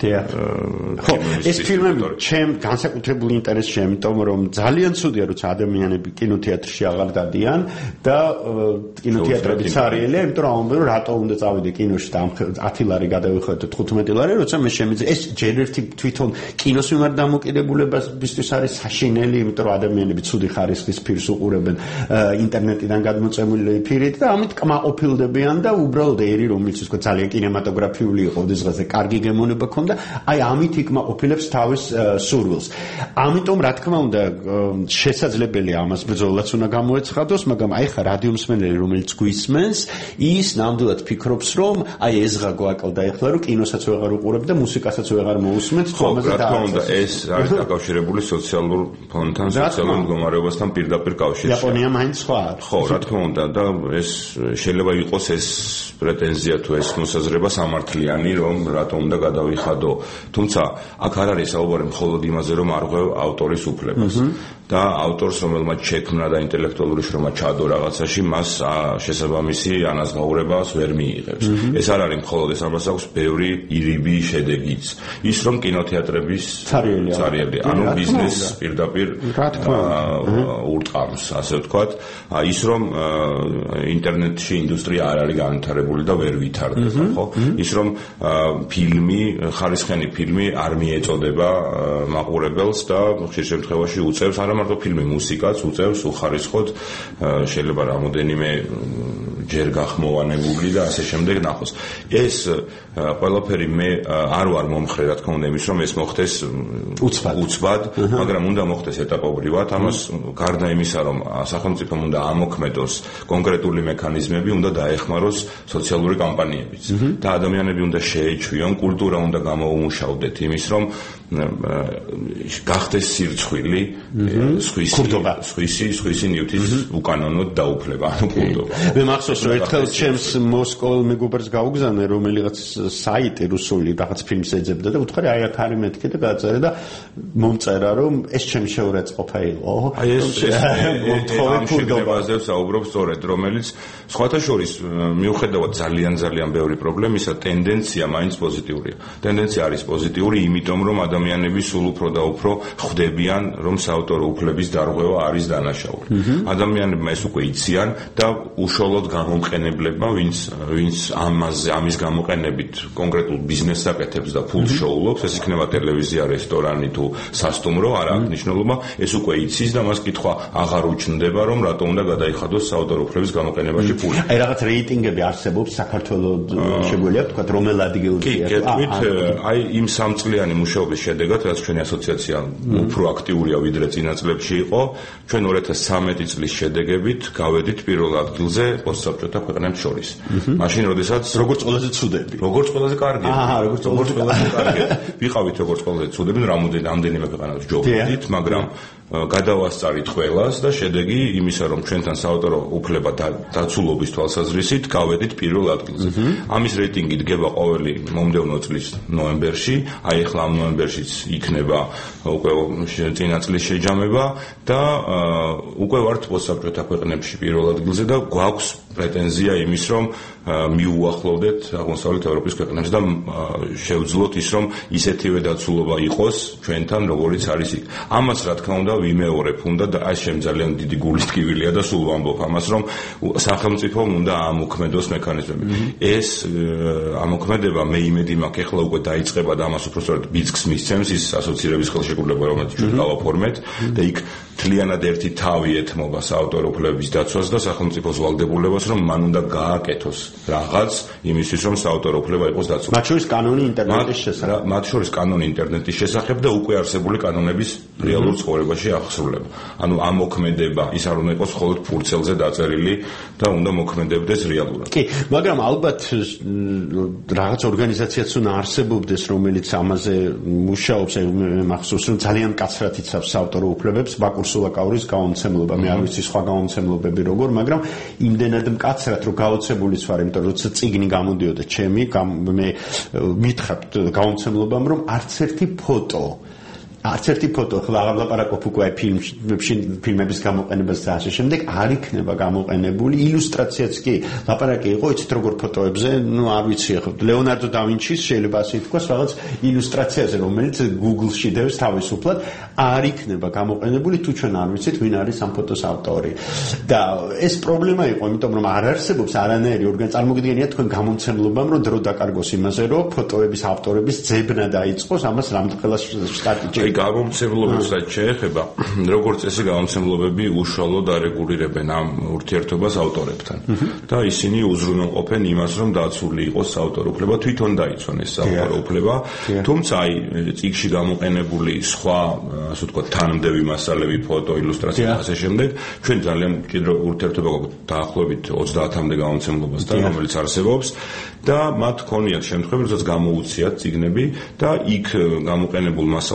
ხო, ეს ფილმები ჩემ განსაკუთრებული ინტერესია, იმიტომ რომ ძალიან ცუდია, როცა ადამიანები კინოთეატრში აღარ დადიან და კინოთეატრებიც არიელია, იმიტომ რომ ამბობენ, რატო უნდა წავიდე კინოში და ათი ლარი გადავიხადე თხუთმეტი ლარი, როცა მე შემიძლია ეს ჯერ ერთი თვითონ კინოს მიმართ დამოკიდებულებისთვის არის საშინელი, იმიტომ რომ ადამიანები ცუდი ხარისხის ფილმს უყურებენ ინტერნეტიდან გადმოწემული ფირით და ამით კმაყოფილდებიან და უბრალოდ ერი რომელიც თქვა ძალიან კინემატოგრაფიული იყო დღესდღეზე კარგი გემონება ქონდა, აი ამით იკმაყოფილებს თავის სურვილს. ამიტომ რა თქმა უნდა შესაძლებელია ამას ბრძოლაც უნდა გამოეცხადოს, მაგრამ აი ხა რადიო მსმენელი რომელიც გვისმენს, ის ნამდვილად ფიქრობს რომ აი ეს რა გვაკლდა ეხლა რომ კინოსაც ვეღარ უყურებ და მუსიკასაც ვეღარ მოусმენთ, ხო ამაზე და ეს არის დაკავშირებული სოციალურ ფონთან, სოციალურ მდგომარეობასთან პირდაპირ კავშირში. იაპონია მაინც სხვა არის. ხო, რა თქმა უნდა და ეს შეიძლება იყოს ეს პრეტენზია თუ ეს მოსაზრება სამართლიანი, რომ რატომ უნდა გადავიხადო. თუმცა აქ არ არის საუბარი მხოლოდ იმაზე, რომ არღვევ ავტორის უფლებას. და ავტორს, რომელმაც შექმნა და ინტელექტუალური შრომა ჩადო რაღაცაში, მას შესაბამისი ანაზღაურებას ვერ მიიღებს. ეს არ არის მხოლოდ ეს ამას აქვს ბევრი ირიბი შედეგიც. ის რომ კინოთეატრების ცარიელი, ანუ ბიზნესს პირდაპირ ურტყამს, ასე ვთქვათ, ის რომ ინტერნეტში ინდუსტრია არ არის განვითარებული და ვერ ვითარდება, ხო? ის რომ ფილმი, ხარისხიანი ფილმი არ მიეწოდება მაყურებელს და ხშირ შემთხვევაში უწევს არა მარტო ფილმი, მუსიკაც უწევს უხარისხოდ, შეიძლება რამოდენიმე ჯერ გახმოვანებული და ასე შემდეგ ნახოს. ეს ყველაფერი მე არ ვარ მომხრე, რა თქმა უნდა, იმის რომ ეს მოხდეს უცბად, უცბად, მაგრამ უნდა მოხდეს ეტაპობრივად. ამას გარდა იმისა, რომ სახელმწიფომ უნდა ამოქმედოს კონკრეტული მექანიზმები, უნდა დაეხმაროს სოციალური კამპანიებიც და ადამიანები უნდა შეეჩვიონ, კულტურა უნდა გამოუმუშავდეთ იმის, რომ გახდეს სირცხვილი, სხვისი, სხვისი, სხვისი ნივთის უკანონოდ დაუფლება, ანუ კულტურა. მე მახსოვს, რომ ერთხელ ჩემს მოსკოვ მეგობრს გაუგზავნე, რომელიღაც საიტი რუსული რაღაც ფილმს ეძებდა და უთხარი აი აქ არის მეთქე და გაწერე და მომწერა, რომ ეს ჩემი შეურაცხყოფა იყო. აი ეს ამ შეგებაზე საუბრობ სწორედ, რომელიც სხვათა შორის მიუხედავად ძალიან ძალიან ბევრი პრობლემისა, ტენდენცია მაინც პოზიტიურია. ტენდენცია არის პოზიტიური, იმიტომ რომ ადამიანები სულ უფრო და უფრო ხვდებიან, რომ საავტორო უფლების დარღვევა არის დანაშაული. ადამიანებმა ეს უკვე იციან და უშუალოდ გამომყენებლებმა, ვინც ვინც ამაზე ამის გამოყენებით კონკრეტულ ბიზნესს აკეთებს და ფულს შოულობს, ეს იქნება ტელევიზია, რესტორანი თუ სასტუმრო, არ აქვს მნიშვნელობა, ეს უკვე იცის და მას კითხვა აღარ უჩნდება, რომ რატომ უნდა გადაიხადოს საავტორო უფლების გამოყენებაში ფული. აი რაღაც რეიტინგები არსებობს საქართველოს შეგვიძლია ვთქვათ, რომელ ადგილზეა? კი, გეტყვით, აი იმ სამწლიანი მუშაობის შედეგად, რაც ჩვენი ასოციაცია უფრო აქტიურია ვიდრე წინა წლებში იყო, ჩვენ ორი ათას ცხრამეტი წლის შედეგებით გავედით პირველ ადგილზე პოსტსაბჭოთა ქვეყნებს შორის. მაშინ, როდესაც როგორც ყველაზე ცუდები. როგორც ყველაზე კარგი. აჰა, როგორც ყველაზე კარგი. ვიყავით როგორც ყველაზე ცუდები, რამოდენიმე ამდენიმე ქვეყანას ჯობდით, მაგრამ გადავასწარით ყველას და შედეგი იმისა, რომ ჩვენთან საავტორო უფლება დაცულობის თვალსაზრისით გავედით პირველ ადგილზე. ამის რეიტინგი დგება ყოველი მომდევნო წლის ნოემბერში, აი ახლა ამ ნოემბერშიც იქნება უკვე წინა წლის შეჯამება და უკვე ვართ პოსტსაბჭოთა ქვეყნებში პირველ ადგილზე და გვაქვს პრეტენზია იმის, რომ მიუახლოვდეთ აღმოსავლეთ ევროპის ქვეყნებს და შევძლოთ ის, რომ ისეთივე დაცულობა იყოს ჩვენთან, როგორიც არის იქ. ამას რა თქმა უნდა ვიმეორებ უნდა და აი შემ ძალიან დიდი გულის ტკივილია და სულ ვამბობ ამას, რომ სახელმწიფომ უნდა ამოქმედოს მექანიზმები. ეს ამოქმედება მე იმედი მაქვს, ეხლა უკვე დაიწყება და ამას უბრალოდ ბიძგს მისცემს ის ასოცირების ხელშეკრულება, რომელიც ჩვენ გავაფორმეთ და იქ თლიანად ერთი თავი ეთმობა საავტორო უფლებების დაცვას და სახელმწიფოს ვალდებულებას, რომ მან უნდა გააკეთოს რაღაც იმისთვის, რომ საავტორო უფლება იყოს დაცული. მათ შორის კანონი ინტერნეტის შესახებ. მათ შორის კანონი ინტერნეტის შესახებ და უკვე არსებული კანონების რეალურ ცხოვრებაში აღსრულება. ანუ ამ მოქმედება ის არ უნდა იყოს მხოლოდ ფურცელზე დაწერილი და უნდა მოქმედებდეს რეალურად. კი, მაგრამ ალბათ რაღაც ორგანიზაციაც უნდა არსებობდეს, რომელიც ამაზე მუშაობს, აი მე მახსოვს, რომ ძალიან კაცრად იცავს საავტორო უფლებებს, ბაკურ სულაკაურის გაუმცემლობა, მე არ ვიცი სხვა გაუმცემლობები როგორ, მაგრამ იმდენად მკაცრად რომ გაოცებულიც ვარ, იმიტომ რომ როცა წიგნი გამოდიოდა ჩემი, მე მითხრათ გაუმცემლობამ, რომ არც ერთი ფოტო არც ერთი ფოტო ხლა აღარ ლაპარაკობ უკვე ფილმებში ფილმების გამოყენებას და ასე შემდეგ არ იქნება გამოყენებული ილუსტრაციაც კი ლაპარაკი იყო იცით როგორ ფოტოებზე ნუ არ ვიცი ხო ლეონარდო და ვინჩის შეიძლება ასე ითქვას რაღაც ილუსტრაციაზე რომელიც Google-ში დევს თავისუფლად არ იქნება გამოყენებული თუ ჩვენ არ ვიცით ვინ არის ამ ფოტოს ავტორი და ეს პრობლემა იყო იმიტომ რომ არ არსებობს არანაირი ორგანიზაცია წარმოგიდგენია თქვენ გამომცემლობამ რომ დრო დაკარგოს იმაზე რომ ფოტოების ავტორების ძებნა დაიწყოს ამას რამდენხელა სტატიჭი გამომცემლობებსაც შეეხება, როგორც წესი გამომცემლობები უშუალოდ არეგულირებენ ამ ურთიერთობას ავტორებთან და ისინი უზრუნველყოფენ იმას, რომ დაცული იყოს საავტორო უფლება, თვითონ დაიცვან ეს საავტორო უფლება, თუმცა აი წიგნში გამოყენებული სხვა, ასე ვთქვათ, თანმდევი მასალები, ფოტო, ილუსტრაცია და ასე შემდეგ, ჩვენ ძალიან კიდევ ურთიერთობა გვაქვს დაახლოებით ოცდაათამდე გამომცემლობასთან, რომელიც არსებობს და მათ ქონიათ შემთხვევები, როდესაც გამოუციათ წიგნები და იქ გამოყენებულ მასალაზე ჩვენ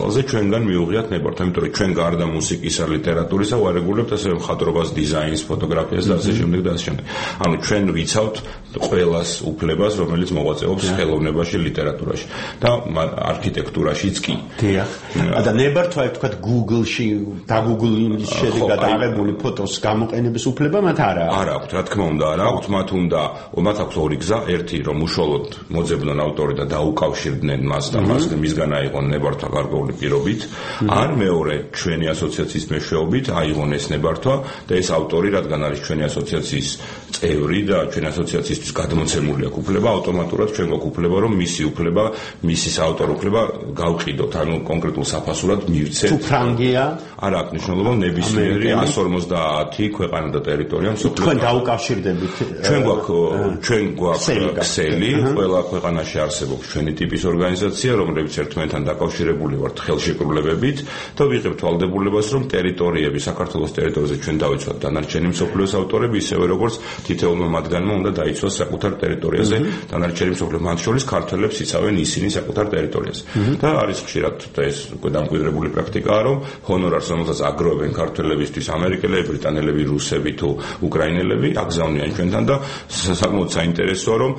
ჩვენგან მიუღიათ ნებართვა, იმიტომ რომ ჩვენ გარდა მუსიკისა, ლიტერატურისა ვარეგულებთ ასევე მხატვრობას, დიზაინს, ფოტოგრაფიას და ასე შემდეგ და ასე შემდეგ. ანუ ჩვენ ვიცავთ ყველას უფლებას, რომელიც მოღვაწეობს ხელოვნებაში, ლიტერატურაში და არქიტექტურაშიც კი. დიახ. და ნებართვა თქვა Google-ში და Google-ის შედეგად აღებული ფოტოს გამოყენების უფლება მათ არ აქვს. არ აქვს, რა თქმა უნდა, არ აქვს, მათ უნდა, მათ აქვს ორი გზა, ერთი რომ უშუალოდ მოძებნონ ავტორი და დაუკავშირდნენ მას და მას მისგან აიღონ ნებართვა გარკვეული პირობით, ან მეორე ჩვენი ასოციაციის მეშვეობით აიღონ ეს ნებართვა და ეს ავტორი, რადგან არის ჩვენი ასოციაციის წევრი და ჩვენი ასოციაციისთვის გადმოცემული აქვს უფლება, ავტომატურად ჩვენ გვაქვს უფლება, რომ მისი უფლება, მისი საავტორო უფლება გავყიდოთ, ანუ კონკრეტულ საფასურად მივცეთ. თუ ფრანგია, არ აქვს მნიშვნელობა, ნებისმიერი εκατს ორმოცდაათი ქვეყანა და ტერიტორია მსოფლიოს. თქვენ დაუკავშირდებით. ჩვენ გვაქვს ჩვენ გვაქვს ქსელი, ყველა ქვეყანაში არსებობს ჩვენი ტიპის ორგანიზაცია, რომლებიც ერთმანეთთან დაკავშირებული ვართ ხელშეკრულებებით და ვიღებთ ვალდებულებას, რომ ტერიტორიები, საქართველოს ტერიტორიაზე ჩვენ დავიცვათ დანარჩენი მსოფლიოს ავტორები, ისევე როგორც თითოეულმა მათგანმა უნდა დაიცვას საკუთარ ტერიტორიაზე დანარჩენი მსოფლიო, მათ შორის ქართველებს იცავენ ისინი საკუთარ ტერიტორიაზე. და არის ხშირად და ეს უკვე დამკვიდრებული პრაქტიკაა, რომ ჰონორარს, რომელსაც აგროვებენ ქართველებისთვის ამერიკელები, ბრიტანელები, რუსები თუ უკრაინელები, აგზავნიან ჩვენთან და საკმაოდ საინტერესოა, რომ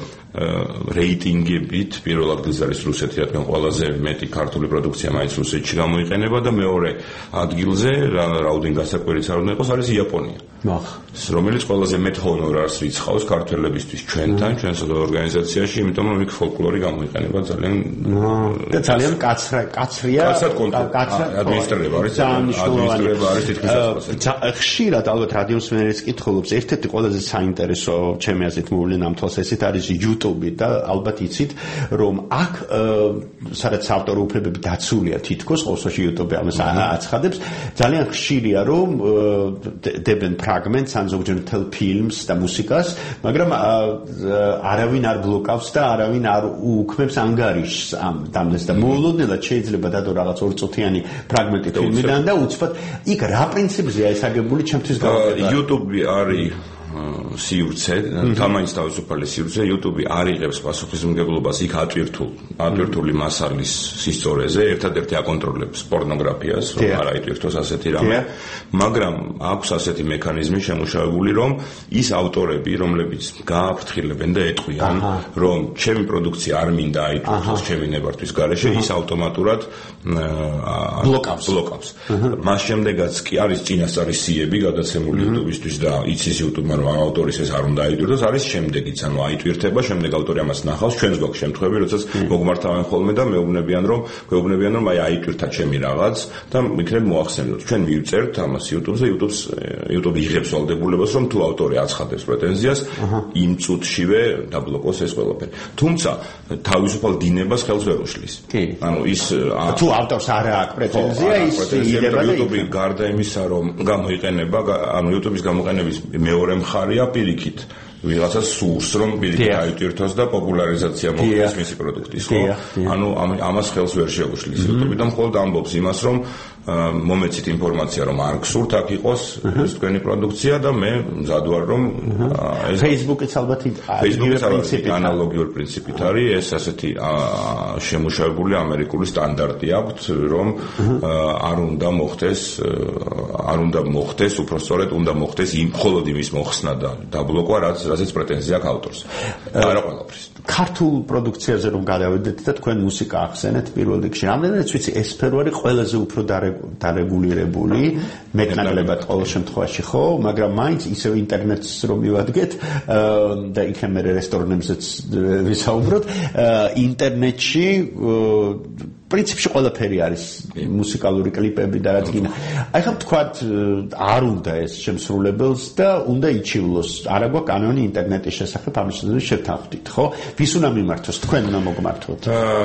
რეიტინგებით პირველ ადგილზე არის რუსეთი, რადგან ყველაზე მეტი ქართული პროდუქცია მაინც რუსეთში გამოიყენება და მეორე ადგილზე, რაუდინ გასაკვირიც არ უნდა იყოს, არის იაპონია. მახ, რომელიც ყველაზე მეტ ჰონორარს რიცხავს ქართველებისთვის ჩვენთან, ჩვენს ორგანიზაციაში, იმიტომ რომ იქ ფოლკლორი გამოიყენება ძალიან და ძალიან კაცრა, კაცრია, კაცრა ადმინისტრირება არის, ადმინისტრირება არის თითქმის ათი პროცენტი. ხშირად ალბათ რადიოს მენეჯერს კითხულობს, ერთ-ერთი ყველაზე საინტერესო ჩემი აზრით მოვლენა ამ თვალსაზრისით არის YouTube და ალბათ იცით, რომ აქ სადაც ავტორო უფლებები დაცულია თითქოს, ყოველში YouTube ამას აცხადებს, ძალიან ხშირია რომ დებენ ფრაგმენტს ან ზოგჯერ მთელ ფილმს და მუსიკას, მაგრამ არავინ არ ბლოკავს და არავინ არ უქმებს ანგარიშს ამ დამდეს და მოულოდნელად შეიძლება დადო რაღაც ორწუთიანი ფრაგმენტი ფილმიდან და უცბად იქ რა პრინციპზეა ეს აგებული ჩემთვის გავაკეთე. YouTube არის სივრცე, თამაინც თავისუფალი სივრცე, YouTube არ იღებს პასუხისმგებლობას იქ ატვირთულ, ატვირთული მასალის სისწორეზე, ერთადერთი აკონტროლებს პორნოგრაფიას, რომ არ აიტვირთოს ასეთი რამე, მაგრამ აქვს ასეთი მექანიზმი შემუშავებული, რომ ის ავტორები, რომლებიც გააფრთხილებენ და ეტყვიან, რომ ჩემი პროდუქცია არ მინდა აიტვირთოს ჩემი ნებართვის გარეშე, ის ავტომატურად ბლოკავს. ბლოკავს. მას შემდეგაც კი არის წინასწარი-სიები გადაცემული YouTube-ისთვის და იცის YouTube-მა რომ ამ ავტორის ეს არ უნდა აიტვირთოს, არის შემდეგიც, ანუ აიტვირთება, შემდეგ ავტორი ამას ნახავს, ჩვენს გვაქვს შემთხვევები, როდესაც მოგმართავენ ხოლმე და მეუბნებიან, რომ მეუბნებიან, რომ აი აიტვირთა ჩემი რაღაც და იქნებ მოახსენოთ. ჩვენ მივწერთ ამას YouTube-ზე, YouTube-ს YouTube იღებს ვალდებულებას, რომ თუ ავტორი აცხადებს პრეტენზიას, იმ წუთშივე დაბლოკოს ეს ყველაფერი. თუმცა თავისუფალ დინებას ხელს ვერ უშლის. ანუ ის თუ ავტორს არ აქვს პრეტენზია, ის იდება და YouTube გარდა იმისა, რომ გამოიყენება, ანუ YouTube-ის გამოყენების მეორე მხარია პირიქით. ვიღაცა სურს, რომ პირიქით აიტვირთოს და პოპულარიზაცია მოხდეს მისი პროდუქტის, ხო? ანუ ამას ხელს ვერ შეუშლის YouTube და მხოლოდ ამბობს იმას, რომ მომეცით ინფორმაცია, რომ არ გსურთ აქ იყოს ეს თქვენი პროდუქცია და მე მზად ვარ, რომ ეს Facebook-იც ალბათ პრინციპით ანალოგიური პრინციპით არის, ეს ასეთი შემუშავებული ამერიკული სტანდარტი აქვს, რომ არ უნდა მოხდეს, არ უნდა მოხდეს, უпростоრედ უნდა მოხდეს იმ მხოლოდ იმის მოხსნა და დაბლოკვა, რაც რასაც პრეტენზია აქვს ავტორს. არა ყველაფრის. ქართულ პროდუქციაზე რომ გადავედეთ და თქვენ მუსიკა ახსენეთ პირველ რიგში, რამდენადაც ვიცი, ეს სფერო არის ყველაზე უფრო დარეგულირებული, მეტნაკლებად ყოველ შემთხვევაში, ხო, მაგრამ მაინც ისევ ინტერნეტს რომ მივადგეთ და იქნებ მე რესტორნებზეც ვისაუბროთ, ინტერნეტში პრინციპში ყველაფერი არის მუსიკალური კლიპები და რაც გინდა. აი ხა ვთქვათ, არ უნდა ეს შემსრულებელს და უნდა იჩივლოს. არა გვაქვს კანონი ინტერნეტის შესახებ, ამის შესახებ შეთანხმდით, ხო? ვის უნდა მიმართოს? თქვენ უნდა მოგმართოთ.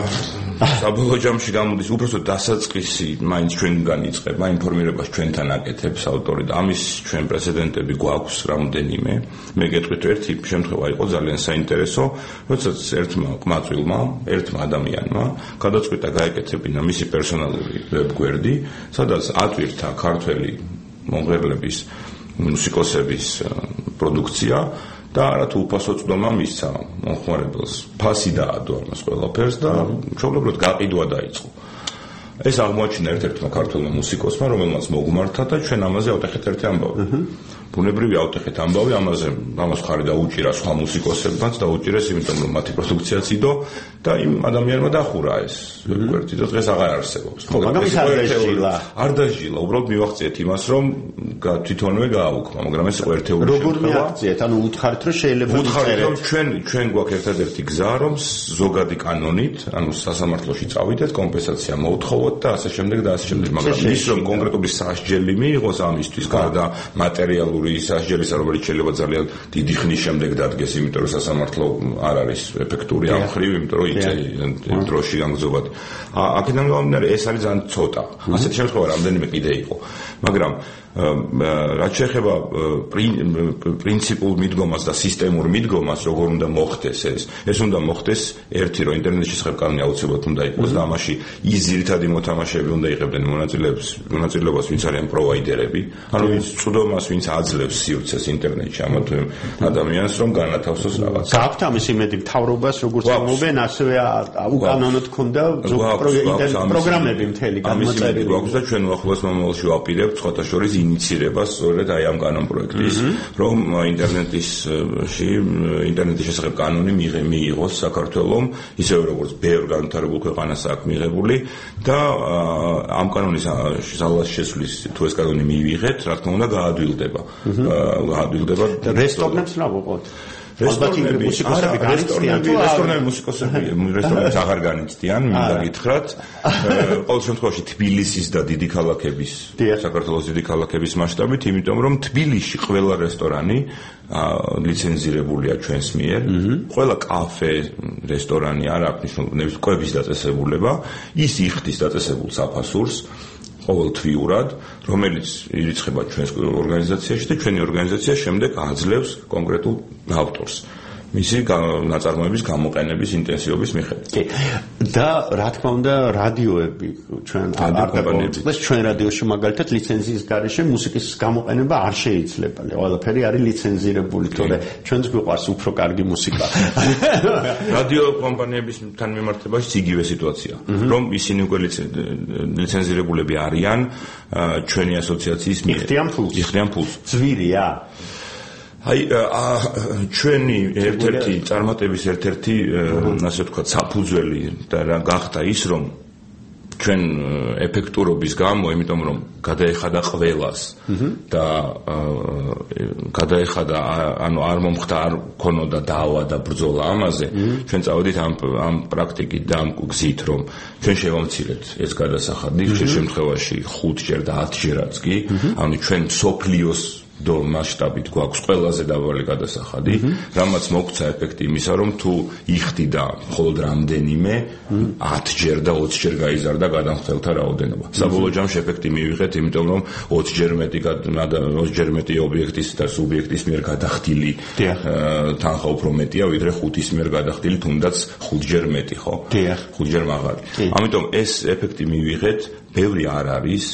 საბოლოო ჯამში გამოდის უბრალოდ დასაწყისი, მაინც ჩვენგან იწყება ინფორმირებას ჩვენთან აკეთებს ავტორი და ამის ჩვენ პრეცედენტები გვაქვს რამოდენიმე. მე გეტყვით ერთი შემთხვევა იყო ძალიან საინტერესო, როდესაც ერთმა ყმაწვილმა, ერთმა ადამიანმა გადაწყვიტა ეკეთებინა მისი პერსონალური ვებგვერდი, სადაც ატვირთა ქართველი მომღერლების მუსიკოსების პროდუქცია და არათუ უფასო წვდომა მისცა მომხმარებელს. ფასი დაადო ამას ყველაფერს და მშობლებლად გაყიდვა დაიწყო. ეს აღმოაჩინა ერთ-ერთმა ქართველმა მუსიკოსმა, რომელმაც მოგმართა და ჩვენ ამაზე ავტეხეთ ერთი ამბავი. ბუნებრივი ავტეხეთ ამბავი, ამაზე ამას ხარი დაუჭირა სხვა მუსიკოსებმაც, დაუჭირეს, იმიტომ რომ მათი პროდუქციაც იდო და იმ ადამიანმა დახურა ეს გვერდი და დღეს აღარ არსებობს. ხო, მაგრამ ის არ დაჟილა. არ დაჟილა, უბრალოდ მივახციეთ იმას, რომ თვითონვე გააუქმა, მაგრამ ეს იყო ერთეული შემთხვევა. როგორ მივახციეთ? ანუ უთხარით, რომ შეიძლება უთხარით, რომ ჩვენ ჩვენ გვაქვს ერთადერთი გზა, რომ ზოგადი კანონით, ანუ სასამართლოში წავიდეთ, კომპენსაცია მოუთხოვოთ და ასე შემდეგ და ასე შემდეგ, მაგრამ ის რომ კონკრეტული სასჯელი მიიღოს ამისთვის, გარდა მატერიალური სასჯელისა, რომელიც შეიძლება ძალიან დიდი ხნის შემდეგ დადგეს, იმიტომ რომ სასამართლო არ არის ეფექტური ამ ხრივ, იმიტომ რომ იწევს დროში განგზობად. აქედან გამომდინარე, ეს არის ძალიან ცოტა. ასეთი შემთხვევა რამდენიმე კიდე იყო, მაგრამ რაც შეეხება პრინციპულ მიდგომას და სისტემურ მიდგომას, როგორ უნდა მოხდეს ეს, ეს უნდა მოხდეს ერთი, რომ ინტერნეტის შესახებ კანონი აუცილებლად უნდა იყოს და ამაში ის ძირითადი მოთამაშეები უნდა იღებდნენ მონაწილეებს, მონაწილეობას, ვინც არიან პროვაიდერები, ანუ ვინც წვდომას, ვინც აძლევს სივრცეს ინტერნეტში ამ ადამიანს, რომ განათავსოს რაღაც. გააქვთ ამის იმედი მთავრობას, როგორც ამობენ, ასევე უკანონოდ ქონდა პროგრამები მთელი გამოწერილი. გვაქვს და ჩვენ უახლოეს მომავალში ვაპირებთ სხვათა შორის ინიცირებას სწორედ აი ამ კანონ პროექტის, რომ ინტერნეტისში ინტერნეტის შესახებ კანონი მიიღოს საქართველოს, ისევე როგორც ბევრ განვითარებულ ქვეყანას აქვს მიღებული და ამ კანონის შესაძლებლობის თუ ეს კანონი მიიღეთ, რა თქმა უნდა, გაადვილდება. გაადვილდება რესტორნებს რა ვუყოთ? რესტორნები, რესტორნები, რესტორნები მუსიკოსები, რესტორნებს აღარ განიცდიან, მინდა გითხრათ. ყოველ შემთხვევაში თბილისის და დიდი ქალაქების, საქართველოს დიდი ქალაქების მასშტაბით, იმიტომ რომ თბილისში ყველა რესტორანი ლიცენზირებულია ჩვენს მიერ. ყველა კაფე, რესტორანი არ აქვს ნიშნულების კვების დაწესებულება, ის იხდის დაწესებულ საფასურს ყოველთვიურად, რომელიც ირიცხება ჩვენს ორგანიზაციაში და ჩვენი ორგანიზაცია შემდეგ აძლევს კონკრეტულ ავტორს მისი ნაწარმოების გამოყენების ინტენსივობის მიხედვით. და რა თქმა უნდა, რადიოები ჩვენ არ დაგონებს, ჩვენ რადიოში მაგალითად ლიცენზიის გარეშე მუსიკის გამოყენება არ შეიძლება. ყველაფერი არის ლიცენზირებული, თორე ჩვენს გვიყვარს უფრო კარგი მუსიკა. რადიო კომპანიებისთან მიმართებაში იგივე სიტუაცია, რომ ისინი უკვე ლიცენზირებულები არიან ჩვენი ასოციაციის მიერ. იხდიან ფულს. იხდიან ფულს. ძვირია. აი ჩვენი ერთ-ერთი წარმატების ერთ-ერთი ასე ვთქვათ საფუძველი და რა გახდა ის რომ ჩვენ ეფექტურობის გამო, იმიტომ რომ გადაეხადა ყველას და გადაეხადა, ანუ არ მომხდა, არ ქონოდა დავა და ბრძოლა ამაზე, ჩვენ წავედით ამ ამ პრაქტიკით და ამ გზით, რომ ჩვენ შევამცირეთ ეს გადასახადი, ხშირ შემთხვევაში ხუთჯერ და ათჯერაც კი, ანუ ჩვენ სოფლიოს დო მასშტაბით გვაქვს ყველაზე დაბალი გადასახადი, რამაც მოგცა ეფექტი იმისა, რომ თუ იხდიდა მხოლოდ რამდენიმე ათჯერ და ოცჯერ გაიზარდა გადამხდელთა რაოდენობა. საბოლოო ჯამში ეფექტი მივიღეთ, იმიტომ რომ ოცჯერ მეტი ოცჯერ მეტი ობიექტის და სუბიექტის მიერ გადახდილი თანხა უფრო მეტია, ვიდრე ხუთის მიერ გადახდილი, თუნდაც ხუთჯერ მეტი, ხო? ხუთჯერ მაღალი. ამიტომ ეს ეფექტი მივიღეთ, ბევრი არ არის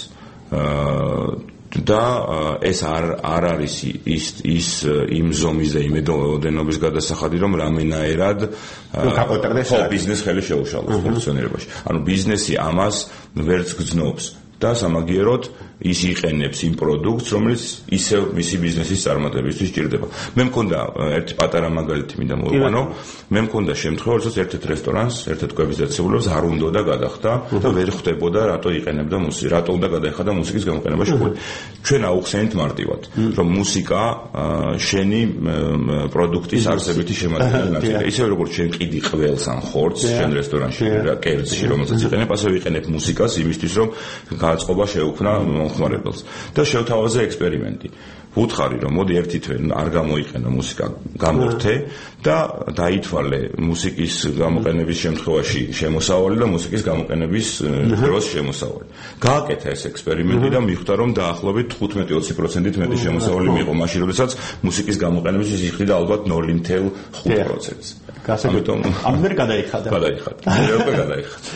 და ეს არ არ არის ის ის იმ ზომის და იმ ოდენობის გადასახადი, რომ რამენაერად ბიზნეს ხელი შეუშალოს ფუნქციონირებაში. ანუ ბიზნესი ამას ვერც გძნობს და სამაგიეროდ ის იყენებს იმ პროდუქტს, რომელიც ისევ მისი ბიზნესის წარმატებისთვის ჭირდება. მე მქონდა ერთი პატარა მაგალითი მინდა მოვიყვანო. მე მქონდა შემთხვევა, როდესაც ერთ-ერთ რესტორანს, ერთ-ერთ კვების დაწესებულებას არ უნდა გადახდა და ვერ ხვდებოდა რატო იყენებდა მუსიკა, რატო უნდა გადაეხადა მუსიკის გამოყენება შუქური. ჩვენ აუხსენით მარტივად, რომ მუსიკა შენი პროდუქტის არსებითი შემადგენელი ნაწილია. ისევ როგორც შენ ყიდი ყველს ან ხორცს შენ რესტორანში და კერძში, რომელსაც იყენებ, ასევე იყენებ მუსიკას იმისთვის, რომ გააწყობა შეუქმნა მომხმარებელს და შევთავაზე ექსპერიმენტი. ვუთხარი, რომ მოდი ერთი თვე არ გამოიყენა მუსიკა, გამორთე და დაითვალე მუსიკის გამოყენების შემთხვევაში შემოსავალი და მუსიკის გამოყენების დროს შემოსავალი. გააკეთა ეს ექსპერიმენტი და მიხვდა, რომ დაახლოებით თხუთმეტი ოცი პროცენტით მეტი შემოსავალი მიიღო, მაშინ როდესაც მუსიკის გამოყენების იხდიდა ალბათ ნული თხუთმეტი პროცენტს. გასაგებია. ამერ გადაიხადა. გადაიხადა. მე უკვე გადაიხადა.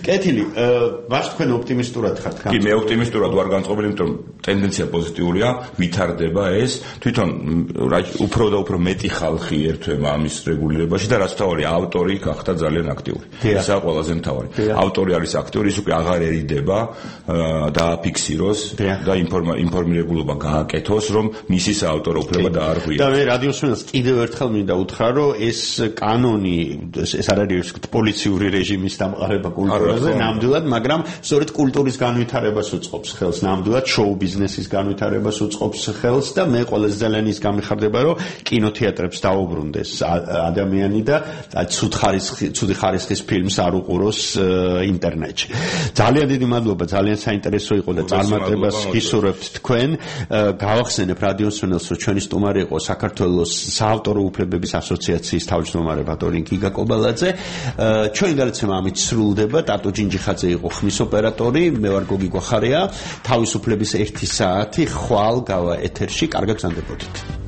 კეთილი, ვარ თქვენ ოპტიმისტურად ხართ? კი, მე ოპტიმისტურად ვარ განწყობილი, იმიტომ რომ ტენდენცია პოზიტიურია, ვითარდება ეს, თვითონ უფრო და უფრო მეტი ხალხი ერთვება ამის რეგულირებაში და რაც თავი ავტორი გახდა ძალიან აქტიური. ესაა ყველაზე მთავარი. ავტორი არის აქტიური, ის უკვე აღარერიდება და აფიქსიროს და ინფორმირებულობა გააკეთოს, რომ მისი საავტორო უფლება დაარღვიოს. და მე რადიოსმენელს კიდევ ერთხელ მინდა უთხრა, რომ ეს კანონი, ეს არ არის პოლიციური რეჟიმის დამყარება კულტურაზე, ნამდვილად, მაგრამ სწორედ კულტურის განვითარებას უწყობს ხელს, ნამდვილად შოუ ბიზნესის განვითარებას უწყობს ხელს და მე ყველაზე ძალიან ის გამიხარდება, რომ კინოთეატრებს დაუბრუნდეს ადამიანი და ცუდ ხარისხის ცუდი ხარისხის ფილმს არ უყუროს ინტერნეტში. ძალიან დიდი მადლობა, ძალიან საინტერესო იყო და წარმატებას გისურვებთ თქვენ. გავახსენებ რადიოსმენელს, რომ ჩვენი სტუმარი იყო საქართველოს საავტორო უფლებების ასოციაციის თავმჯდომარე ბატონი გიგა კობალაძე. ჩვენი გადაცემა ამით სრულდება. ტატო ჯინჯიხაძე იყო ხმის ოპერატორი, მე ვარ გოგი გვახარია. თავისუფლების ერთი საათი ხვალ გავა ეთერში. კარგად გრძანდებოდით.